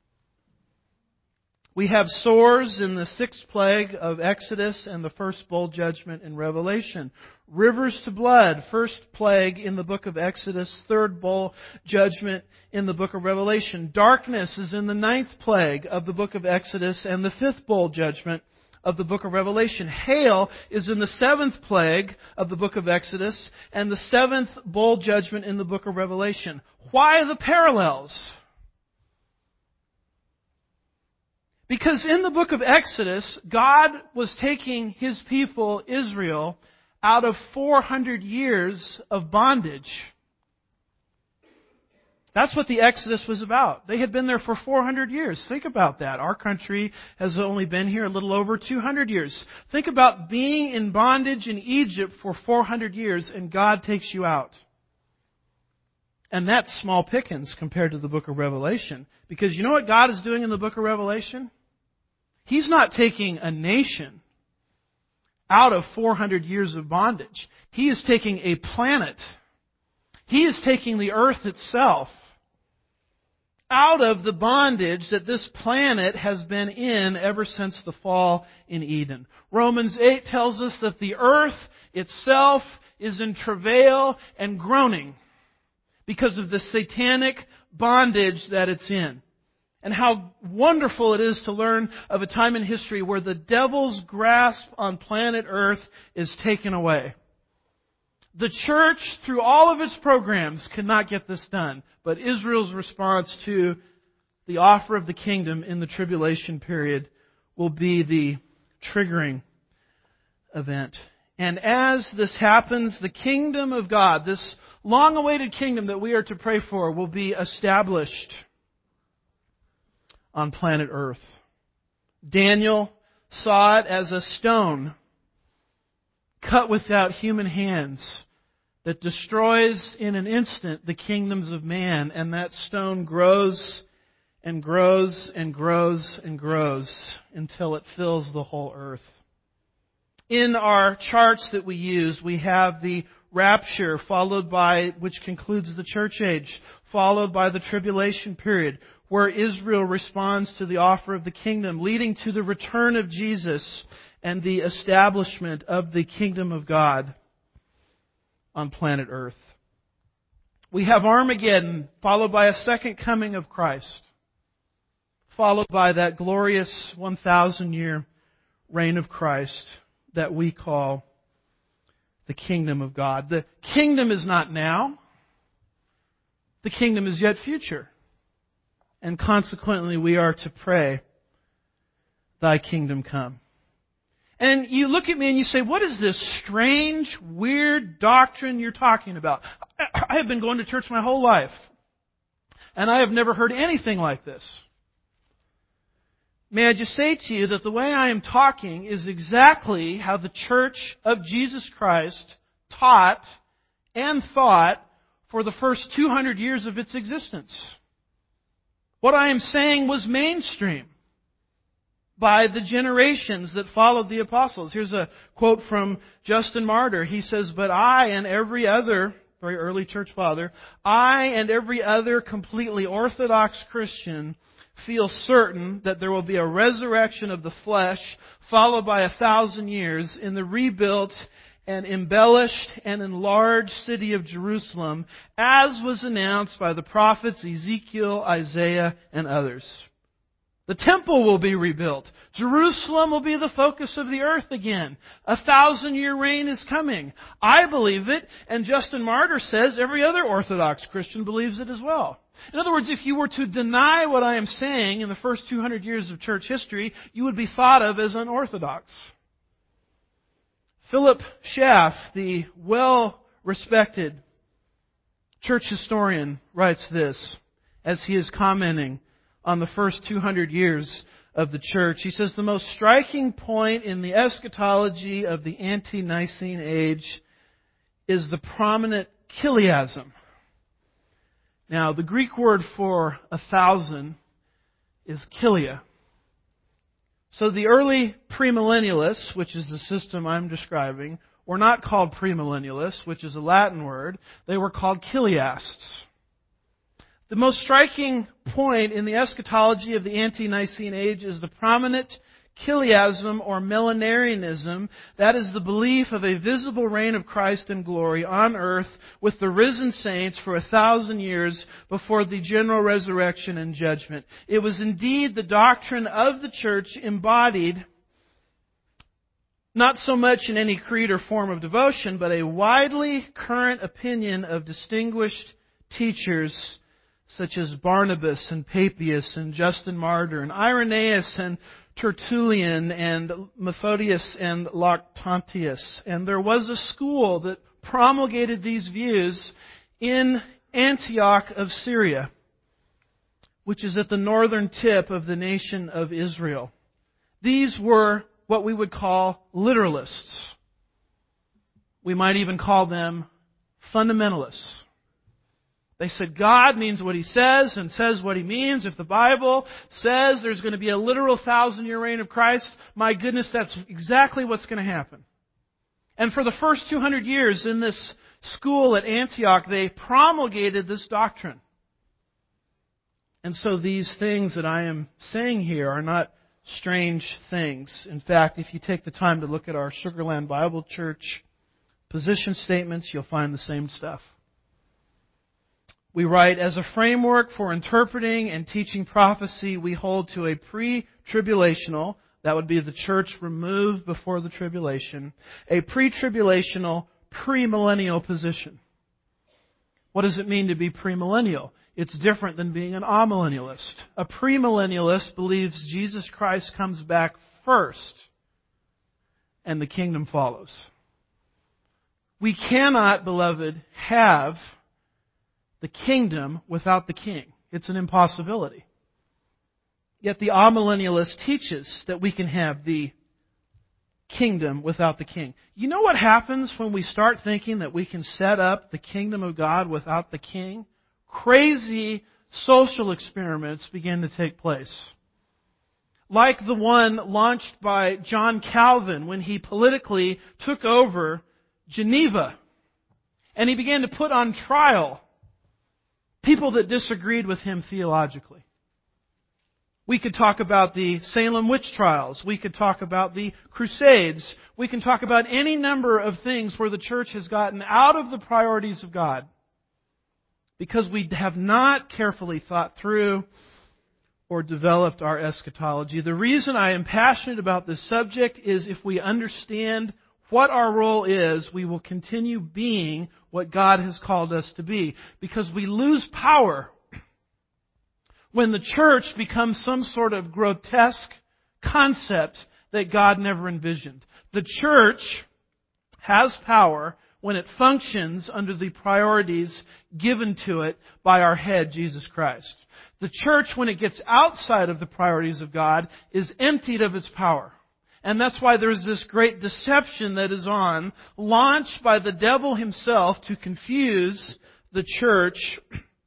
We have sores in the 6th plague of Exodus and the first bowl judgment in Revelation. Rivers to blood, 1st plague in the book of Exodus, 3rd bowl judgment in the book of Revelation. Darkness is in the 9th plague of the book of Exodus and the 5th bowl judgment of the book of Revelation. Hail is in the 7th plague of the book of Exodus and the 7th bowl judgment in the book of Revelation. Why the parallels? Because in the book of Exodus, God was taking His people, Israel, out of 400 years of bondage. That's what the Exodus was about. They had been there for 400 years. Think about that. Our country has only been here a little over 200 years. Think about being in bondage in Egypt for 400 years and God takes you out. And that's small pickings compared to the book of Revelation. Because you know what God is doing in the book of Revelation? He's not taking a nation out of 400 years of bondage. He is taking a planet. He is taking the earth itself out of the bondage that this planet has been in ever since the fall in Eden. Romans 8 tells us that the earth itself is in travail and groaning because of the satanic bondage that it's in. And how wonderful it is to learn of a time in history where the devil's grasp on planet Earth is taken away. The church, through all of its programs, cannot get this done. But Israel's response to the offer of the kingdom in the tribulation period will be the triggering event. And as this happens, the kingdom of God, this long-awaited kingdom that we are to pray for, will be established on planet Earth. Daniel saw it as a stone cut without human hands that destroys in an instant the kingdoms of man, and that stone grows and grows and grows and grows until it fills the whole earth. In our charts that we use, we have the rapture followed by, which concludes the church age, followed by the tribulation period, where Israel responds to the offer of the kingdom, leading to the return of Jesus and the establishment of the kingdom of God on planet Earth. We have Armageddon, followed by a second coming of Christ, followed by that glorious 1,000-year reign of Christ that we call the kingdom of God. The kingdom is not now. The kingdom is yet future. And consequently, we are to pray, Thy kingdom come. And you look at me and you say, what is this strange, weird doctrine you're talking about? I have been going to church my whole life, and I have never heard anything like this. May I just say to you that the way I am talking is exactly how the Church of Jesus Christ taught and thought for the first 200 years of its existence. What I am saying was mainstream by the generations that followed the apostles. Here's a quote from Justin Martyr. He says, "But I and every other," very early church father, "I and every other completely orthodox Christian feel certain that there will be a resurrection of the flesh followed by 1,000 years in the rebuilt and embellished and enlarged city of Jerusalem, as was announced by the prophets Ezekiel, Isaiah, and others. The temple will be rebuilt. Jerusalem will be the focus of the earth again. 1,000-year reign is coming. I believe it, and Justin Martyr says every other Orthodox Christian believes it as well. In other words, if you were to deny what I am saying in the first 200 years of church history, you would be thought of as unorthodox. Philip Schaff, the well-respected church historian, writes this as he is commenting on the first 200 years of the church. He says, the most striking point in the eschatology of the ante-Nicene age is the prominent chiliasm. Now, the Greek word for 1,000 is kilia. So the early premillennialists, which is the system I'm describing, were not called premillennialists, which is a Latin word. They were called chiliasts. The most striking point in the eschatology of the ante-Nicene age is the prominent chiliasm or millenarianism. That is the belief of a visible reign of Christ in glory on earth with the risen saints for 1,000 years before the general resurrection and judgment. It was indeed the doctrine of the church embodied not so much in any creed or form of devotion, but a widely current opinion of distinguished teachers such as Barnabas and Papias and Justin Martyr and Irenaeus and Tertullian and Methodius and Lactantius. And there was a school that promulgated these views in Antioch of Syria, which is at the northern tip of the nation of Israel. These were what we would call literalists. We might even call them fundamentalists. They said God means what He says and says what He means. If the Bible says there's going to be a literal 1,000-year reign of Christ, my goodness, that's exactly what's going to happen. And for the first 200 years in this school at Antioch, they promulgated this doctrine. And so these things that I am saying here are not strange things. In fact, if you take the time to look at our Sugar Land Bible Church position statements, you'll find the same stuff. We write, as a framework for interpreting and teaching prophecy, we hold to a pre-tribulational, that would be the church removed before the tribulation, a pre-tribulational, premillennial position. What does it mean to be premillennial? It's different than being an amillennialist. A premillennialist believes Jesus Christ comes back first and the kingdom follows. We cannot, beloved, have the kingdom without the king. It's an impossibility. Yet the amillennialist teaches that we can have the kingdom without the king. You know what happens when we start thinking that we can set up the kingdom of God without the king? Crazy social experiments begin to take place. Like the one launched by John Calvin when he politically took over Geneva. And he began to put on trial people that disagreed with him theologically. We could talk about the Salem witch trials. We could talk about the Crusades. We can talk about any number of things where the church has gotten out of the priorities of God because we have not carefully thought through or developed our eschatology. The reason I am passionate about this subject is if we understand what our role is, we will continue being what God has called us to be. Because we lose power when the church becomes some sort of grotesque concept that God never envisioned. The church has power when it functions under the priorities given to it by our head, Jesus Christ. The church, when it gets outside of the priorities of God, is emptied of its power. And that's why there's this great deception that is on, launched by the devil himself to confuse the church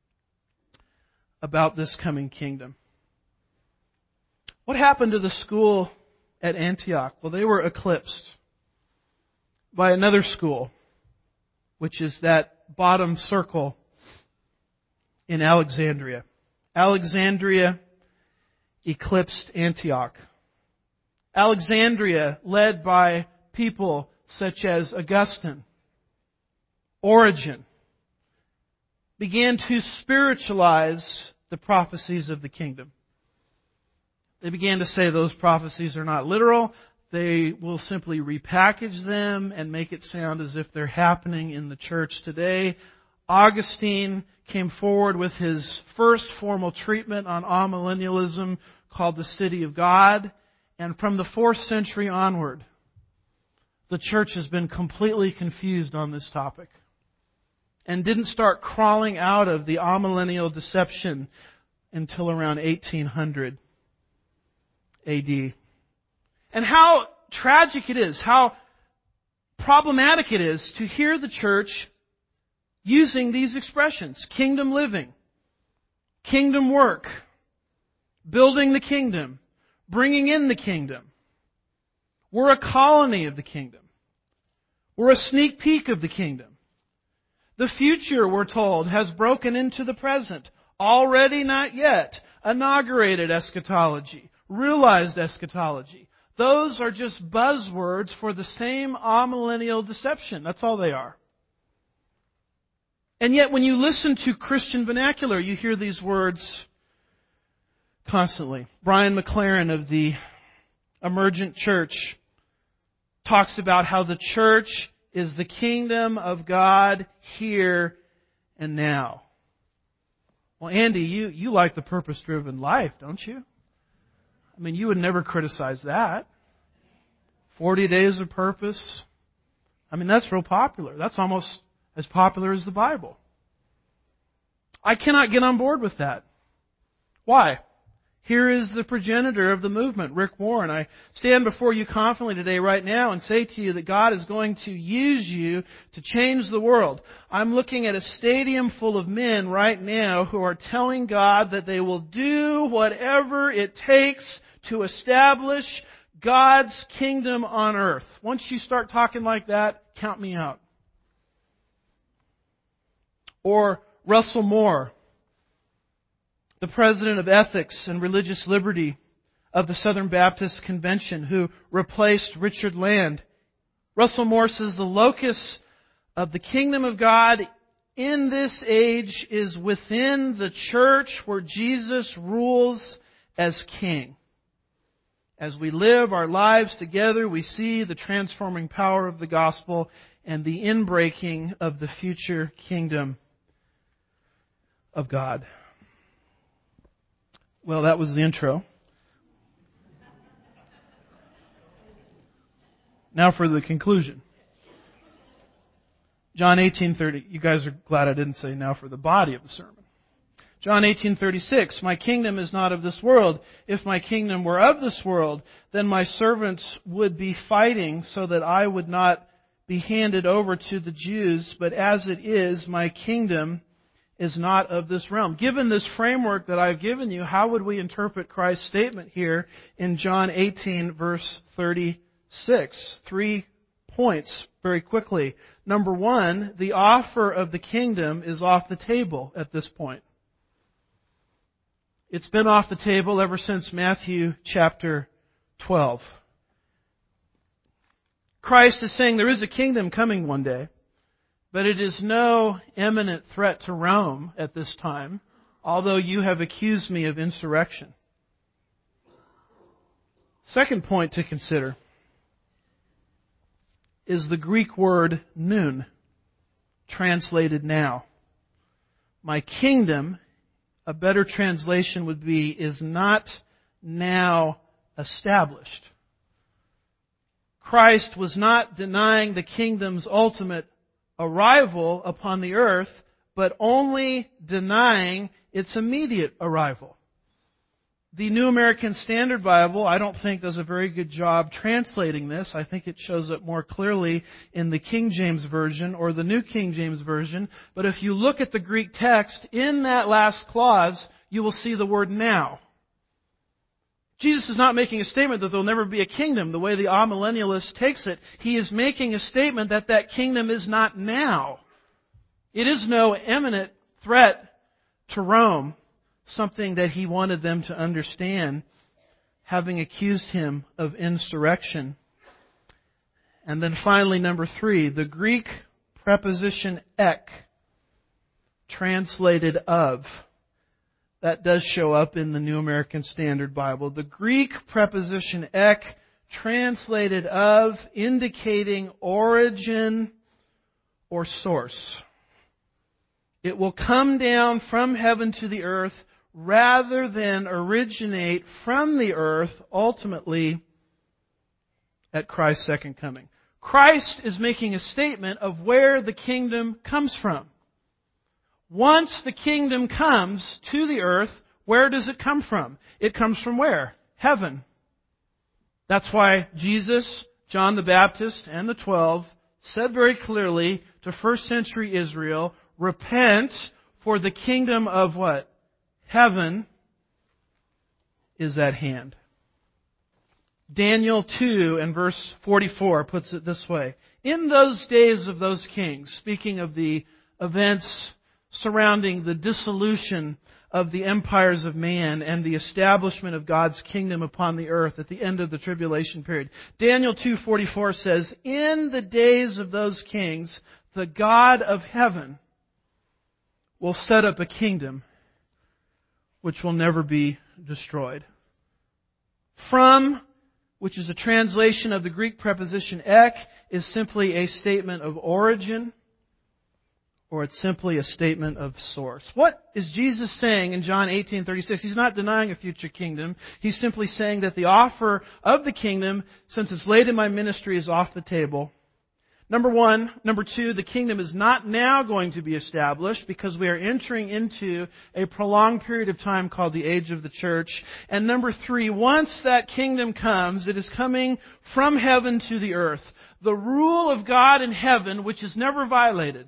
about this coming kingdom. What happened to the school at Antioch? Well, they were eclipsed by another school, which is that bottom circle in Alexandria. Alexandria eclipsed Antioch. Alexandria, led by people such as Augustine, Origen, began to spiritualize the prophecies of the kingdom. They began to say those prophecies are not literal. They will simply repackage them and make it sound as if they're happening in the church today. Augustine came forward with his first formal treatment on amillennialism called the City of God. And from the 4th century onward, the church has been completely confused on this topic and didn't start crawling out of the amillennial deception until around 1800 AD. And how tragic it is, how problematic it is to hear the church using these expressions: kingdom living, kingdom work, building the kingdom, bringing in the kingdom. We're a colony of the kingdom. We're a sneak peek of the kingdom. The future, we're told, has broken into the present. Already, not yet. Inaugurated eschatology. Realized eschatology. Those are just buzzwords for the same amillennial deception. That's all they are. And yet when you listen to Christian vernacular, you hear these words constantly. Brian McLaren of the Emergent Church talks about how the church is the kingdom of God here and now. Well, Andy, you like the purpose-driven life, don't you? I mean, you would never criticize that. 40 days of purpose. I mean, that's real popular. That's almost as popular as the Bible. I cannot get on board with that. Why? Here is the progenitor of the movement, Rick Warren. I stand before you confidently today, right now, and say to you that God is going to use you to change the world. I'm looking at a stadium full of men right now who are telling God that they will do whatever it takes to establish God's kingdom on earth. Once you start talking like that, count me out. Or Russell Moore, the president of ethics and religious liberty of the Southern Baptist Convention, who replaced Richard Land. Russell Moore says the locus of the kingdom of God in this age is within the church where Jesus rules as king. As we live our lives together, we see the transforming power of the gospel and the inbreaking of the future kingdom of God. Well, that was the intro. Now for the conclusion. John 18:30. You guys are glad I didn't say now for the body of the sermon. John 18:36. My kingdom is not of this world. If my kingdom were of this world, then my servants would be fighting so that I would not be handed over to the Jews. But as it is, my kingdom is not of this realm. Given this framework that I've given you, how would we interpret Christ's statement here in John 18, verse 36? 3 points very quickly. Number one, the offer of the kingdom is off the table at this point. It's been off the table ever since Matthew chapter 12. Christ is saying there is a kingdom coming one day, but it is no imminent threat to Rome at this time, although you have accused me of insurrection. Second point to consider is the Greek word noon, translated now. My kingdom, a better translation would be, is not now established. Christ was not denying the kingdom's ultimate arrival upon the earth, but only denying its immediate arrival. The New American Standard Bible, I don't think, does a very good job translating this. I think it shows up more clearly in the King James Version or the New King James Version. But if you look at the Greek text, in that last clause, you will see the word now. Jesus is not making a statement that there will never be a kingdom the way the amillennialist takes it. He is making a statement that that kingdom is not now. It is no imminent threat to Rome, something that he wanted them to understand, having accused him of insurrection. And then finally, number 3, the Greek preposition ek, translated of. That does show up in the New American Standard Bible. The Greek preposition ek, translated of, indicating origin or source. It will come down from heaven to the earth rather than originate from the earth ultimately at Christ's second coming. Christ is making a statement of where the kingdom comes from. Once the kingdom comes to the earth, where does it come from? It comes from where? Heaven. That's why Jesus, John the Baptist, and the 12 said very clearly to first century Israel, repent, for the kingdom of what? Heaven is at hand. Daniel 2 and verse 44 puts it this way. In those days of those kings, speaking of the events surrounding the dissolution of the empires of man and the establishment of God's kingdom upon the earth at the end of the tribulation period. Daniel 2:44 says, in the days of those kings, the God of heaven will set up a kingdom which will never be destroyed. From, which is a translation of the Greek preposition ek, is simply a statement of origin, or it's simply a statement of source. What is Jesus saying in John 18:36? He's not denying a future kingdom. He's simply saying that the offer of the kingdom, since it's late in my ministry, is off the table. Number 1. Number 2, the kingdom is not now going to be established because we are entering into a prolonged period of time called the age of the church. And number 3, once that kingdom comes, it is coming from heaven to the earth. The rule of God in heaven, which is never violated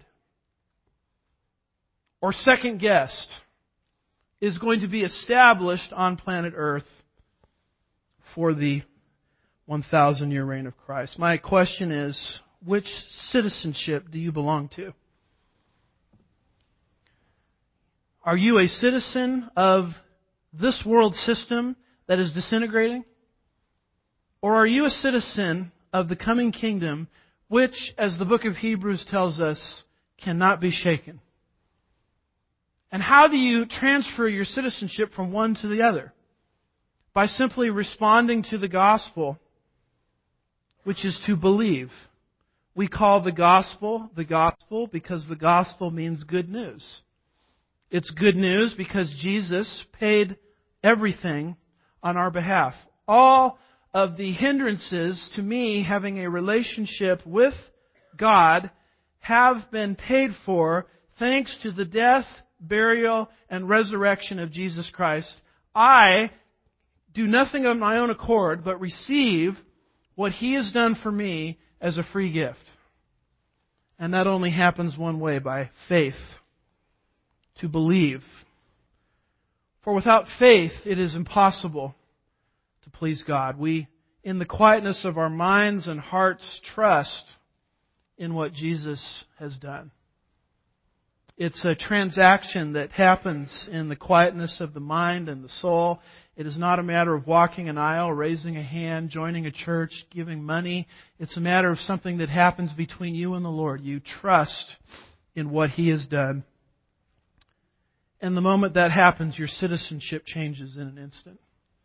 or second guessed, is going to be established on planet earth for the 1,000-year reign of Christ. My question is, which citizenship do you belong to? Are you a citizen of this world system that is disintegrating? Or are you a citizen of the coming kingdom, which, as the book of Hebrews tells us, cannot be shaken? And how do you transfer your citizenship from one to the other? By simply responding to the gospel, which is to believe. We call the gospel because the gospel means good news. It's good news because Jesus paid everything on our behalf. All of the hindrances to me having a relationship with God have been paid for thanks to the death, burial, and resurrection of Jesus Christ. I do nothing of my own accord but receive what He has done for me as a free gift. And that only happens one way, by faith. To believe. For without faith, it is impossible to please God. We, in the quietness of our minds and hearts, trust in what Jesus has done. It's a transaction that happens in the quietness of the mind and the soul. It is not a matter of walking an aisle, raising a hand, joining a church, giving money. It's a matter of something that happens between you and the Lord. You trust in what He has done. And the moment that happens, your citizenship changes in an instant.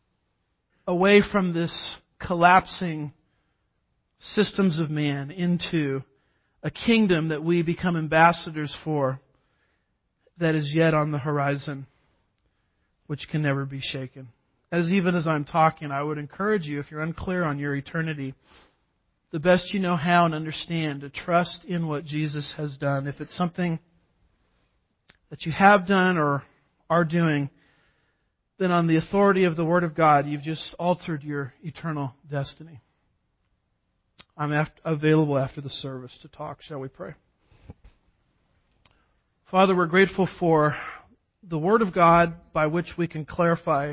Away from this collapsing systems of man into a kingdom that we become ambassadors for that is yet on the horizon, which can never be shaken. Even as I'm talking, I would encourage you, if you're unclear on your eternity, the best you know how and understand, to trust in what Jesus has done. If it's something that you have done or are doing, then on the authority of the Word of God, you've just altered your eternal destiny. I'm available after the service to talk. Shall we pray? Father, we're grateful for the Word of God by which we can clarify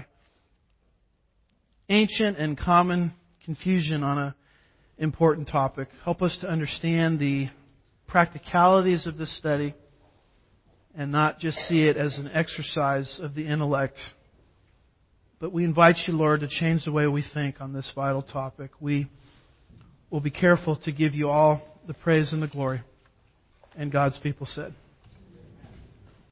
ancient and common confusion on an important topic. Help us to understand the practicalities of this study and not just see it as an exercise of the intellect. But we invite You, Lord, to change the way we think on this vital topic. We will be careful to give You all the praise and the glory. And God's people said,